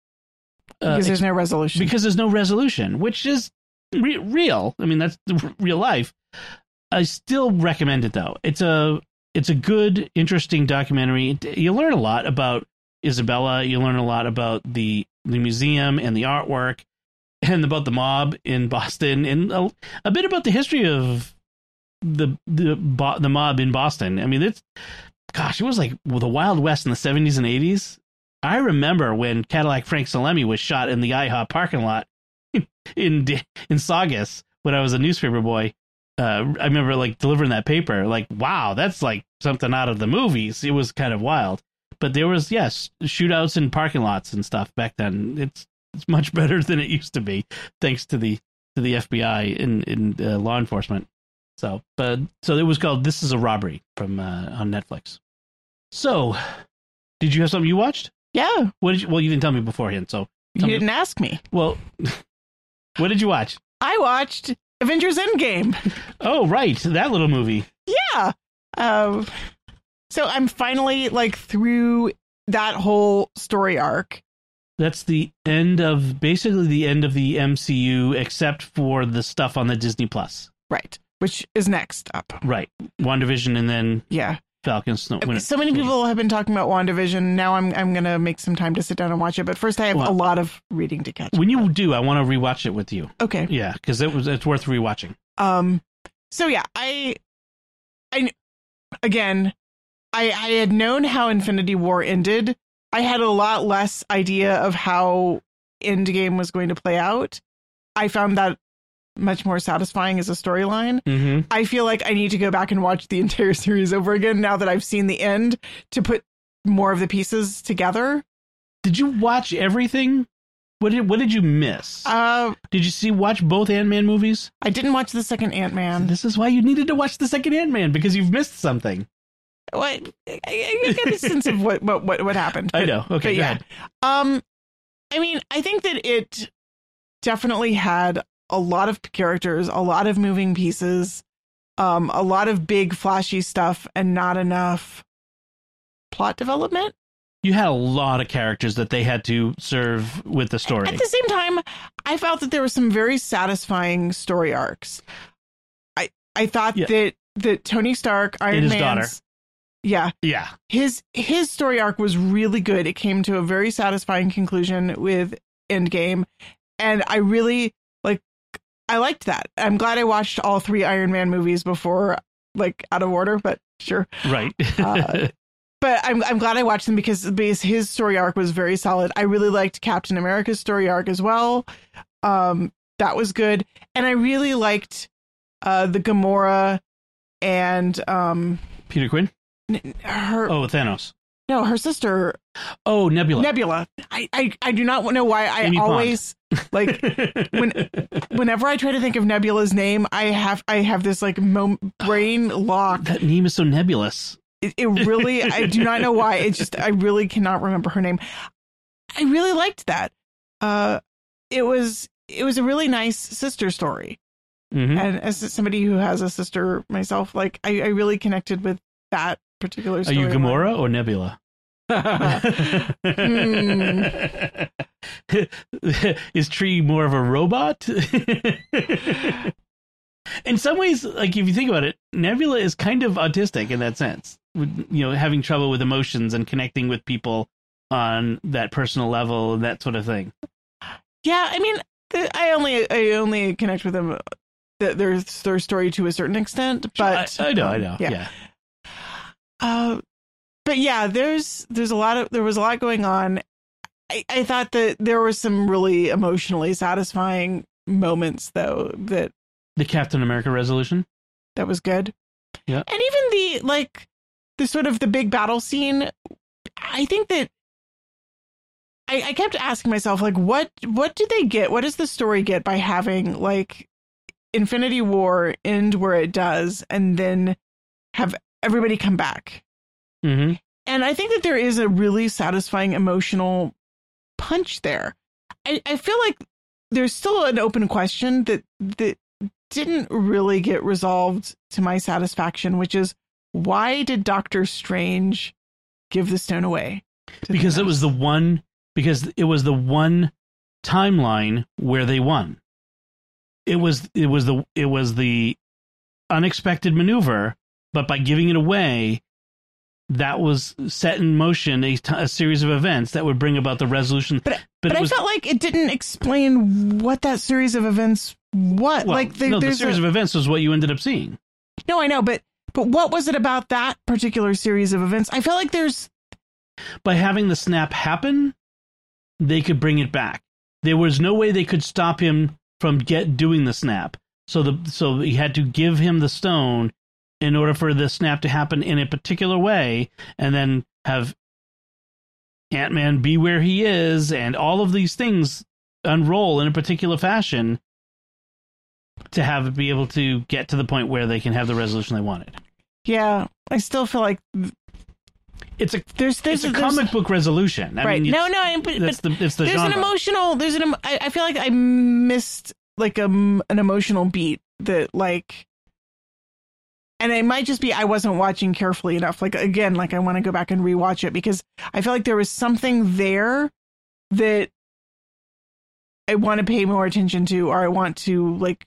Uh, because there's no resolution. Because there's no resolution, which is re- real. I mean, that's the real life. I still recommend it, though. It's a it's a good, interesting documentary. You learn a lot about Isabella. You learn a lot about the the museum and the artwork, and about the mob in Boston, and a, a bit about the history of the the the mob in Boston. I mean, it's gosh, it was like the Wild West in the seventies and eighties. I remember when Cadillac Frank Salemi was shot in the IHOP parking lot in in Saugus when I was a newspaper boy. Uh, I remember like delivering that paper. Like, wow, that's like something out of the movies. It was kind of wild. But there was, yes, shootouts in parking lots and stuff back then. It's it's much better than it used to be, thanks to the to the F B I and in, in uh, law enforcement. So, but so it was called "This Is a Robbery" from uh, on Netflix. So, did you have something you watched? Yeah. What did you, well, you didn't tell me beforehand, so you me. didn't ask me. Well, what did you watch? I watched Avengers Endgame. Oh, right, that little movie. Yeah. Um. So I'm finally like through that whole story arc. That's the end of basically the end of the M C U, except for the stuff on the Disney Plus. Right. Which is next up. Right. WandaVision and then yeah. Falcon Snow. So many people have been talking about WandaVision. Now I'm I'm going to make some time to sit down and watch it. But first, I have well, a lot of reading to catch. When you do, I want to rewatch it with you. Okay. Yeah, because it was it's worth rewatching. Um. So yeah, I, I, again, I I had known how Infinity War ended. I had a lot less idea of how Endgame was going to play out. I found that much more satisfying as a storyline. Mm-hmm. I feel like I need to go back and watch the entire series over again now that I've seen the end to put more of the pieces together. Did you watch everything? What did what did you miss? Uh, did you see watch both Ant-Man movies? I didn't watch the second Ant-Man. So this is why you needed to watch the second Ant-Man, because you've missed something. What? I, I get a sense of what what what, what happened. But, I know. Okay, go yeah. ahead. Um, I mean, I think that it definitely had a lot of characters, a lot of moving pieces, um, a lot of big flashy stuff, and not enough plot development. You had a lot of characters that they had to serve with the story. At the same time, I felt that there were some very satisfying story arcs. I I thought yeah. that that Tony Stark, Iron and his Man's, daughter. Yeah. Yeah. His his story arc was really good. It came to a very satisfying conclusion with Endgame. And I really like I liked that. I'm glad I watched all three Iron Man movies before, like, out of order, but sure. Right. uh, but I'm I'm glad I watched them because because his story arc was very solid. I really liked Captain America's story arc as well. Um, that was good, and I really liked uh, the Gamora and um, Peter Quinn. Her oh Thanos. No, her sister. Oh, Nebula. Nebula. I, I, I do not know why I Amy always like when whenever I try to think of Nebula's name, I have I have this like mo- brain lock. That name is so nebulous. It, it really I do not know why. It's just I really cannot remember her name. I really liked that. Uh, it was it was a really nice sister story, Mm-hmm. and as somebody who has a sister myself, like I, I really connected with that particular Are story. you Gamora or Nebula? Hmm. Is Tree more of a robot? In some ways, like if you think about it, Nebula is kind of autistic in that sense. With, you know, having trouble with emotions and connecting with people on that personal level and that sort of thing. Yeah, I mean, the, I only I only connect with them the, their their story to a certain extent, but I, I know, I know, um, yeah. yeah. Uh, but yeah, there's there's a lot of there was a lot going on. I, I thought that there were some really emotionally satisfying moments, though, that The Captain America resolution. that was good. Yeah, and even the like the sort of the big battle scene. I think that I, I kept asking myself, like, what what do they get? What does the story get by having like Infinity War end where it does, and then have everybody come back? Mm-hmm. And I think that there is a really satisfying emotional punch there. I, I feel like there's still an open question that that didn't really get resolved to my satisfaction, which is why did Doctor Strange give the stone away? Because it was the one. Because it was the one timeline where they won. It was it was the it was the unexpected maneuver, but by giving it away, that was set in motion a, t- a series of events that would bring about the resolution. But but, but it was, I felt like it didn't explain what that series of events what well, like the, no, the there's series a, of events was what you ended up seeing. No, I know, but but what was it about that particular series of events? I feel like there's by having the snap happen, they could bring it back. There was no way they could stop him from get doing the snap. So the so he had to give him the stone in order for the snap to happen in a particular way, and then have Ant-Man be where he is, and all of these things unroll in a particular fashion to have it be able to get to the point where they can have the resolution they wanted. Yeah, I still feel like It's a there's there's it's a there's, comic book resolution. I right? mean, no, no, I, but, that's but the it's the there's genre. an emotional. There's an. I, I feel like I missed like a an emotional beat that like, and it might just be I wasn't watching carefully enough. Like again, like I want to go back and rewatch it because I feel like there was something there that I want to pay more attention to, or I want to like.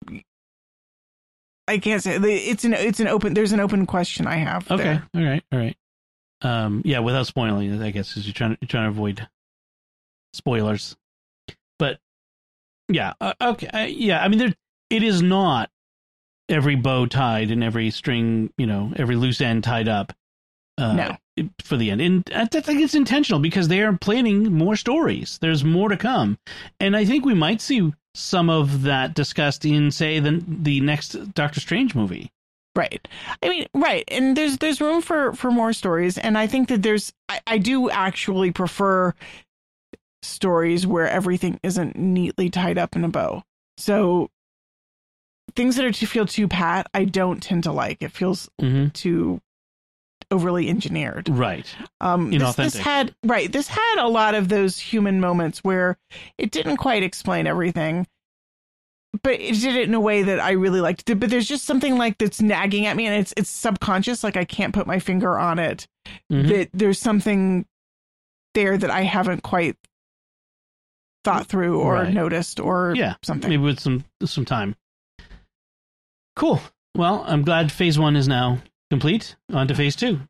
I can't say it's an it's an open. There's an open question I have. Okay, there. all right, all right. Um, yeah, without spoiling it, I guess, because you're trying you're trying to avoid spoilers. But yeah, uh, okay, uh, yeah. I mean, there it is not every bow tied and every string, you know, every loose end tied up. Uh, No. For the end, and I think it's intentional because they are planning more stories. There's more to come, and I think we might see some of that discussed in, say, the the next Doctor Strange movie. Right. I mean, right. And there's there's room for, for more stories. And I think that there's I, I do actually prefer stories where everything isn't neatly tied up in a bow. So things that are to feel too pat, I don't tend to like. It feels Mm-hmm. too overly engineered. Right. Um this, this had right. This had a lot of those human moments where it didn't quite explain everything. But it did it in a way that I really liked. But there's just something like that's nagging at me, and it's it's subconscious. Like I can't put my finger on it. Mm-hmm. That there's something there that I haven't quite thought through or Right. noticed or Yeah, something. maybe with some some time. Cool. Well, I'm glad phase one is now complete. On to phase two.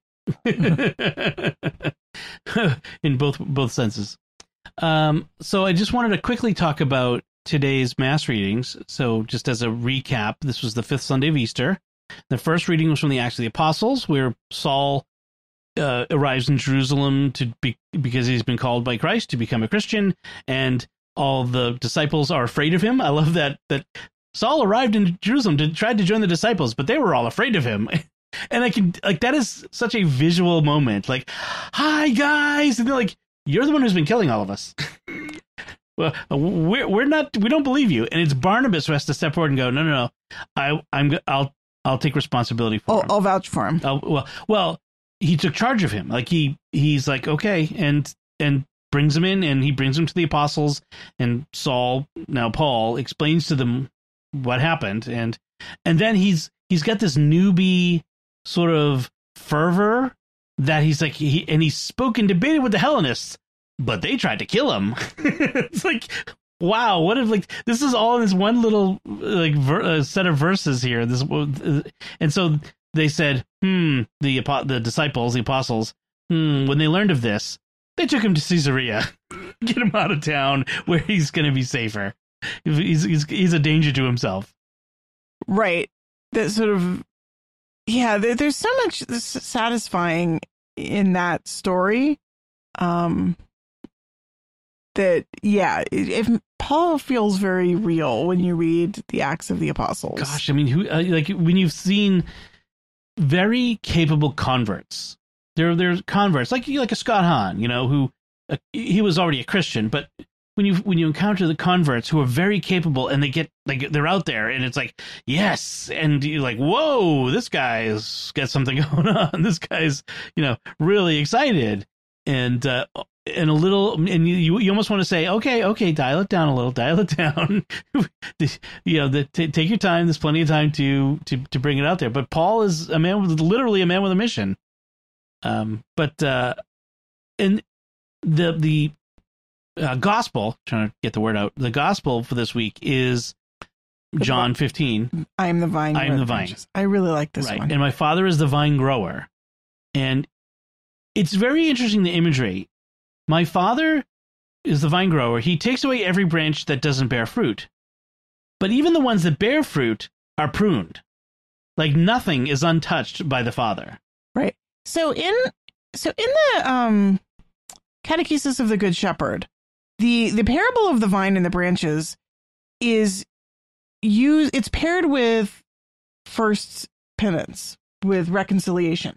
In both both senses. Um, so I just wanted to quickly talk about today's mass readings. So just as a recap, this was the fifth Sunday of Easter. The first reading was from the Acts of the Apostles, where Saul uh, arrives in Jerusalem to be because he's been called by Christ to become a Christian, and all the disciples are afraid of him. I love that that Saul arrived in Jerusalem to try to join the disciples, but they were all afraid of him. And I can like that is such a visual moment. Like, hi guys, and they're like, "You're the one who's been killing all of us." Well, we're we're not. We don't believe you. And it's Barnabas who has to step forward and go, "No, no, no. I I'm I'll I'll take responsibility for I'll, him. I'll vouch for him." I'll, well, well, he took charge of him. Like he he's like okay, and and brings him in, and he brings him to the apostles. And Saul, now Paul, explains to them what happened, and and then he's he's got this newbie sort of fervor that he's like he and he spoke and debated with the Hellenists, but they tried to kill him. It's like, wow, what if like this is all in this one little like ver- uh, set of verses here. This uh, and so they said, hmm, the the disciples, the apostles, hmm, when they learned of this, they took him to Caesarea, get him out of town where he's going to be safer. He's, he's he's a danger to himself. Right. That sort of. Yeah, there, there's so much satisfying in that story. Um, that, yeah, if Paul feels very real when you read the Acts of the Apostles. Gosh, I mean, who uh, like when you've seen very capable converts, there there's converts like like a Scott Hahn, you know, who uh, he was already a Christian, but when you when you encounter the converts who are very capable and they get like they're out there and it's like yes, and you're like, whoa, this guy's got something going on. This guy's, you know, really excited and uh, and a little and you you almost want to say, okay, okay, dial it down a little, dial it down. You know, the, t- take your time. There's plenty of time to to to bring it out there. But Paul is a man with literally a man with a mission. Um, but uh, and the the. Uh, gospel, trying to get the word out. The gospel for this week is John fifteen. I am the vine. I am the vine. I really like this right. one. And my Father is the vine grower. And it's very interesting, the imagery. My Father is the vine grower. He takes away every branch that doesn't bear fruit. But even the ones that bear fruit are pruned. Like nothing is untouched by the Father. Right. So in so in the um, Catechesis of the Good Shepherd, The the parable of the vine and the branches is used, it's paired with first penance, with reconciliation.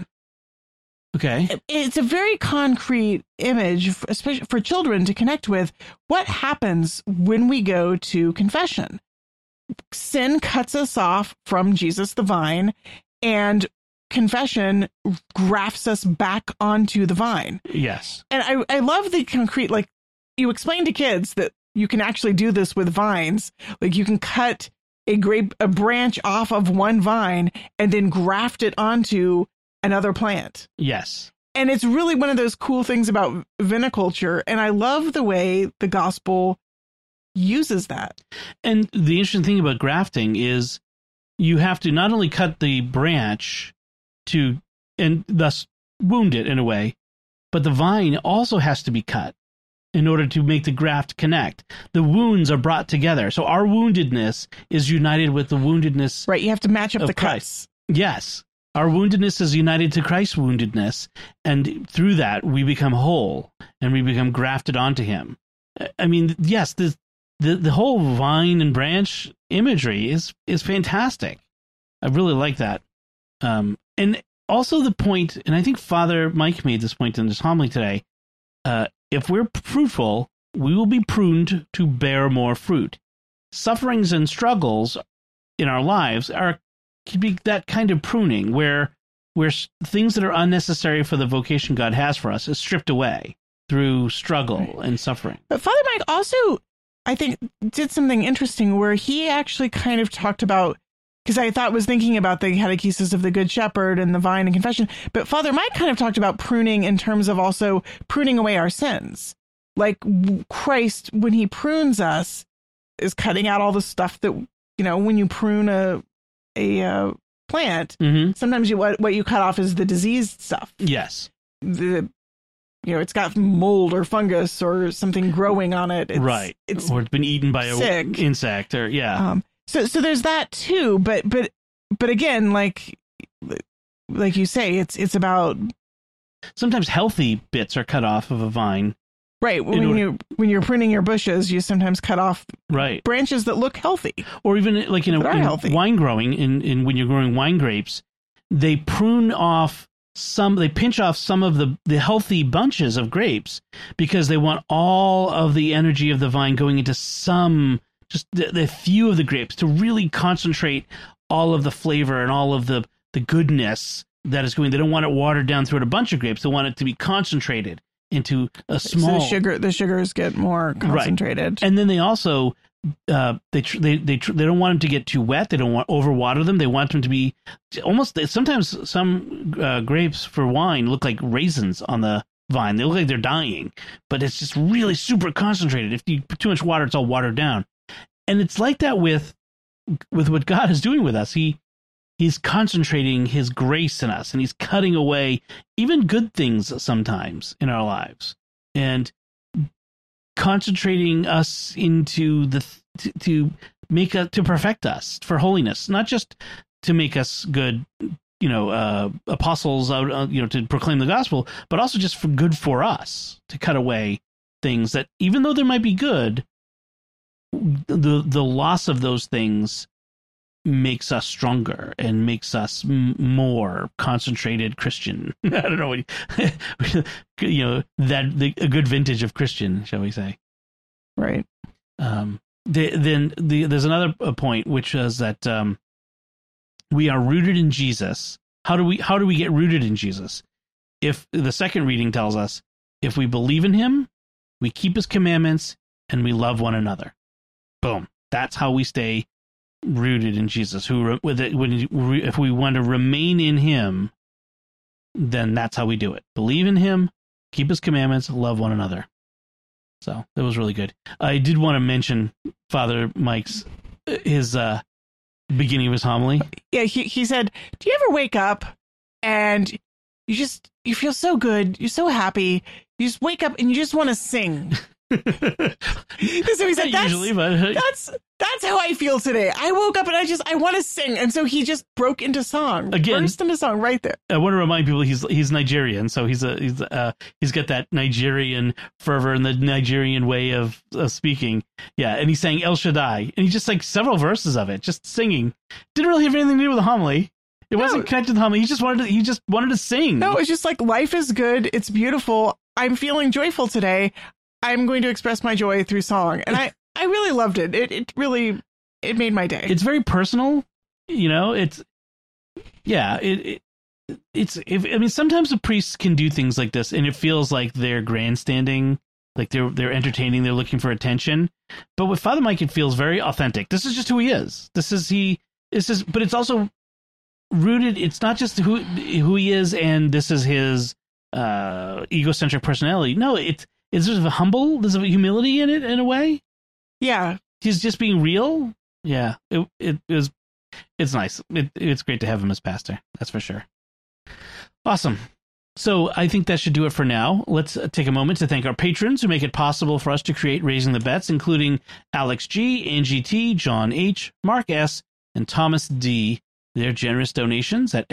Okay. It's a very concrete image, especially for children to connect with what happens when we go to confession. Sin cuts us off from Jesus the vine, and confession grafts us back onto the vine. Yes. And I, I love the concrete, like, you explain to kids that you can actually do this with vines. Like you can cut a grape, a branch off of one vine and then graft it onto another plant. Yes. And it's really one of those cool things about viniculture. And I love the way the gospel uses that. And the interesting thing about grafting is you have to not only cut the branch to, and thus wound it in a way, but the vine also has to be cut in order to make the graft connect. The wounds are brought together. So our woundedness is united with the woundedness. Right. You have to match up of the Christ. cuts. Yes. Our woundedness is united to Christ's woundedness. And through that, we become whole and we become grafted onto him. I mean, yes, the, the, the whole vine and branch imagery is, is fantastic. I really like that. Um, and also the point, and I think Father Mike made this point in his homily today, uh, if we're fruitful, we will be pruned to bear more fruit. Sufferings and struggles in our lives are can be that kind of pruning where where things that are unnecessary for the vocation God has for us is stripped away through struggle and suffering. But Father Mike also, I think, did something interesting where he actually kind of talked about, because I thought was thinking about the Catechesis of the Good Shepherd and the vine and confession, but Father Mike kind of talked about pruning in terms of also pruning away our sins. Like Christ, when he prunes us, is cutting out all the stuff that, you know, when you prune a a uh, plant, mm-hmm. sometimes you what, what you cut off is the diseased stuff. Yes. The You know, it's got mold or fungus or something growing on it. It's, right. It's or it's been eaten by an insect or, yeah. Um, so, so there's that too. But, but, but again, like, like you say, it's, it's about sometimes healthy bits are cut off of a vine. Right. When order- you when you're pruning your bushes, you sometimes cut off right. branches that look healthy. Or even like, you know, in wine growing, in, in when you're growing wine grapes, they prune off some, they pinch off some of the, the healthy bunches of grapes because they want all of the energy of the vine going into some, just the, the few of the grapes to really concentrate all of the flavor and all of the, the goodness that is going. They don't want it watered down throughout a bunch of grapes. They want it to be concentrated into a small. So the sugar, the sugars get more concentrated, right. And then they also uh, they tr- they they tr- they don't want them to get too wet. They don't want overwater them. They want them to be almost. Sometimes some uh, grapes for wine look like raisins on the vine. They look like they're dying, but it's just really super concentrated. If you put too much water, it's all watered down. And it's like that with with what God is doing with us. He He's concentrating his grace in us, and he's cutting away even good things sometimes in our lives, and concentrating us into the to, to make us to perfect us for holiness, not just to make us good, you know, uh, apostles out, uh, you know, to proclaim the gospel, but also just for good for us to cut away things that, even though they might be good, the the loss of those things makes us stronger and makes us m- more concentrated Christian. I don't know, you know, that the, a good vintage of Christian, shall we say? Right. Um. The, then the, there's another point, which is that um, we are rooted in Jesus. How do we how do we get rooted in Jesus? If the second reading tells us, if we believe in him, we keep his commandments, and we love one another. Boom. That's how we stay rooted in Jesus. Who, with it, when if we want to remain in him, then that's how we do it. Believe in him, keep his commandments, love one another. So that was really good. I did want to mention Father Mike's his uh, beginning of his homily. Yeah, he he said, "Do you ever wake up and you just you feel so good, you're so happy, you just wake up and you just want to sing?" So he said, that's, usually, but that's that's how I feel today. I woke up and I just I want to sing, and so he just broke into song. Again, burst into song right there. I want to remind people he's he's Nigerian, so he's a he's uh he's got that Nigerian fervor and the Nigerian way of uh, speaking. Yeah, and he sang El Shaddai, and he just like several verses of it, just singing. Didn't really have anything to do with the homily. It no. wasn't connected to the homily. He just wanted to he just wanted to sing. No, it's just like life is good. It's beautiful. I'm feeling joyful today. I'm going to express my joy through song. And I, I really loved it. It it really, it made my day. It's very personal, you know, it's, yeah, it, it it's, if, I mean, sometimes the priests can do things like this and it feels like they're grandstanding, like they're, they're entertaining, they're looking for attention. But with Father Mike, it feels very authentic. This is just who he is. This is he, this is, but it's also rooted. It's not just who, who he is and this is his uh, egocentric personality. No, it's, Is there a humble, there's a humility in it in a way? Yeah. He's just being real? Yeah. It it, it was, it's nice. It, it's great to have him as pastor. That's for sure. Awesome. So I think that should do it for now. Let's take a moment to thank our patrons who make it possible for us to create Raising the Bets, including Alex G, Angie T, John H, Mark S, and Thomas D. Their generous donations at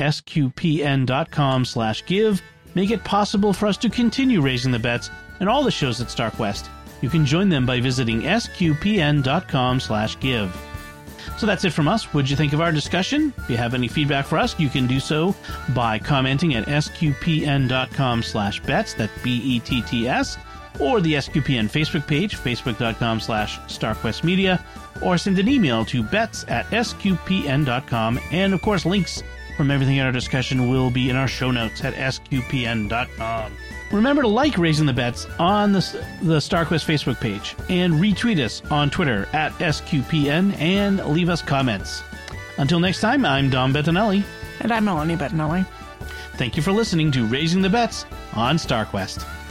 sqpn.com slash give make it possible for us to continue Raising the Bets and all the shows at StarQuest. You can join them by visiting sqpn.com slash give. So that's it from us. What'd you think of our discussion? If you have any feedback for us, you can do so by commenting at sqpn.com slash bets, that's B E T T S, or the S Q P N Facebook page, facebook.com slash starquestmedia, or send an email to bets at sqpn dot com. And, of course, links from everything in our discussion will be in our show notes at sqpn dot com. Remember to like Raising the Bets on the, the StarQuest Facebook page and retweet us on Twitter at S Q P N and leave us comments. Until next time, I'm Dom Bettinelli. And I'm Melanie Bettinelli. Thank you for listening to Raising the Bets on StarQuest.